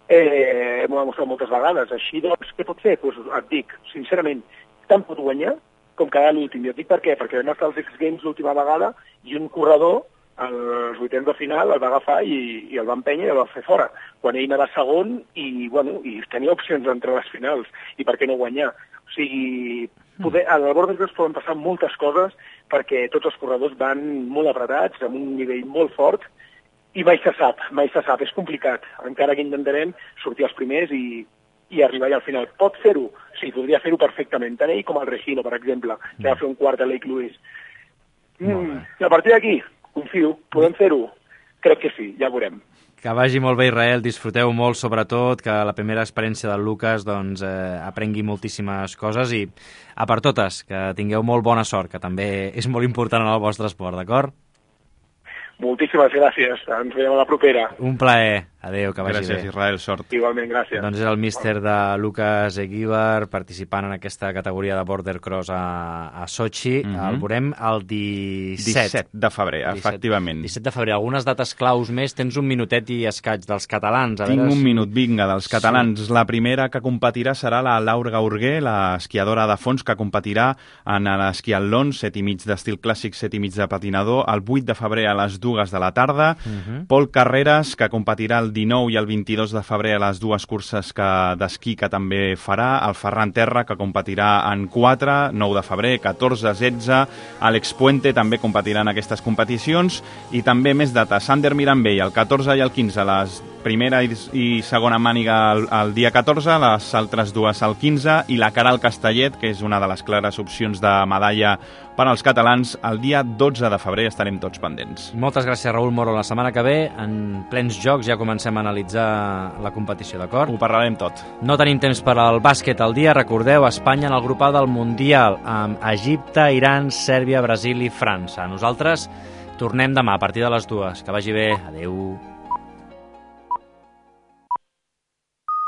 Eh, m'ho ha demostrat moltes vegades. Així, doncs, què pot fer? Pues, et dic, sincerament, tant pot guanyar com quedar l'últim. I et dic per què? Perquè vam estar als X Games l'última vegada i un corredor, als vuitens de final, el va agafar i, i el va empènyer i el va fer fora. Quan ell anava segon i, bueno, i tenia opcions d'entrar a les finals. I per què no guanyar? O sigui, poder, a la Border Cross poden passar moltes coses perquè tots els corredors van molt apretats, amb un nivell molt fort, i mai se sap, mai se sap. És complicat. Encara que intentarem sortir els primers i i arribar al final. Pot fer-ho? Sí, podria fer-ho perfectament. Tant ell com el Regino, per exemple, que va fer un quart a Lake Louise. Mm, a partir d'aquí, confio, podem fer-ho? Crec que sí, ja veurem. Que vagi molt bé, Israel, disfruteu molt, sobretot, que la primera experiència del Lucas doncs, eh, aprengui moltíssimes coses i, a per totes, que tingueu molt bona sort, que també és molt important en el vostre esport, d'acord? Moltíssimes gràcies. Ens veiem a la propera. Un plaer. Adéu, que vagi gràcies, bé. Gràcies, Israel. Sort. Igualment, gràcies. Doncs és el míster de Lucas Eguíbar, participant en aquesta categoria de border cross a, a Sochi. Mm-hmm. El veurem el disset. disset de febrer, disset, efectivament. disset de febrer. Algunes dates claus més. Tens un minutet i escaig dels catalans. A Tinc veure un si... minut, vinga, dels catalans. Sí. La primera que competirà serà la Laura Gaurguer, l'esquiadora de fons, que competirà en l'esquí al-lon, set i mig d'estil clàssic, set i mig de patinador, el vuit de febrer a les dues de la tarda. Mm-hmm. Pol Carreras, que competirà el dinou i el vint-i-dos de febrer a les dues curses que d'esquí que també farà. El Ferran Terra, que competirà en quatre, nou de febrer, catorze, setze. Àlex Puente també competirà en aquestes competicions. I també més dates. Sander Mirambell, el catorze i el quinze, les primera i, i segona màniga el, el dia catorze, les altres dues al quinze, i la Caral Castellet, que és una de les clares opcions de medalla per als catalans, el dia dotze de febrer estarem tots pendents. Moltes gràcies, Raül Moro. La setmana que ve, en plens jocs, ja comencem a analitzar la competició, d'acord? Ho parlarem tot. No tenim temps per al bàsquet al dia. Recordeu, Espanya en el grup A del Mundial, amb Egipte, Iran, Sèrbia, Brasil i França. Nosaltres tornem demà a partir de les dues. Que vagi bé. Adéu.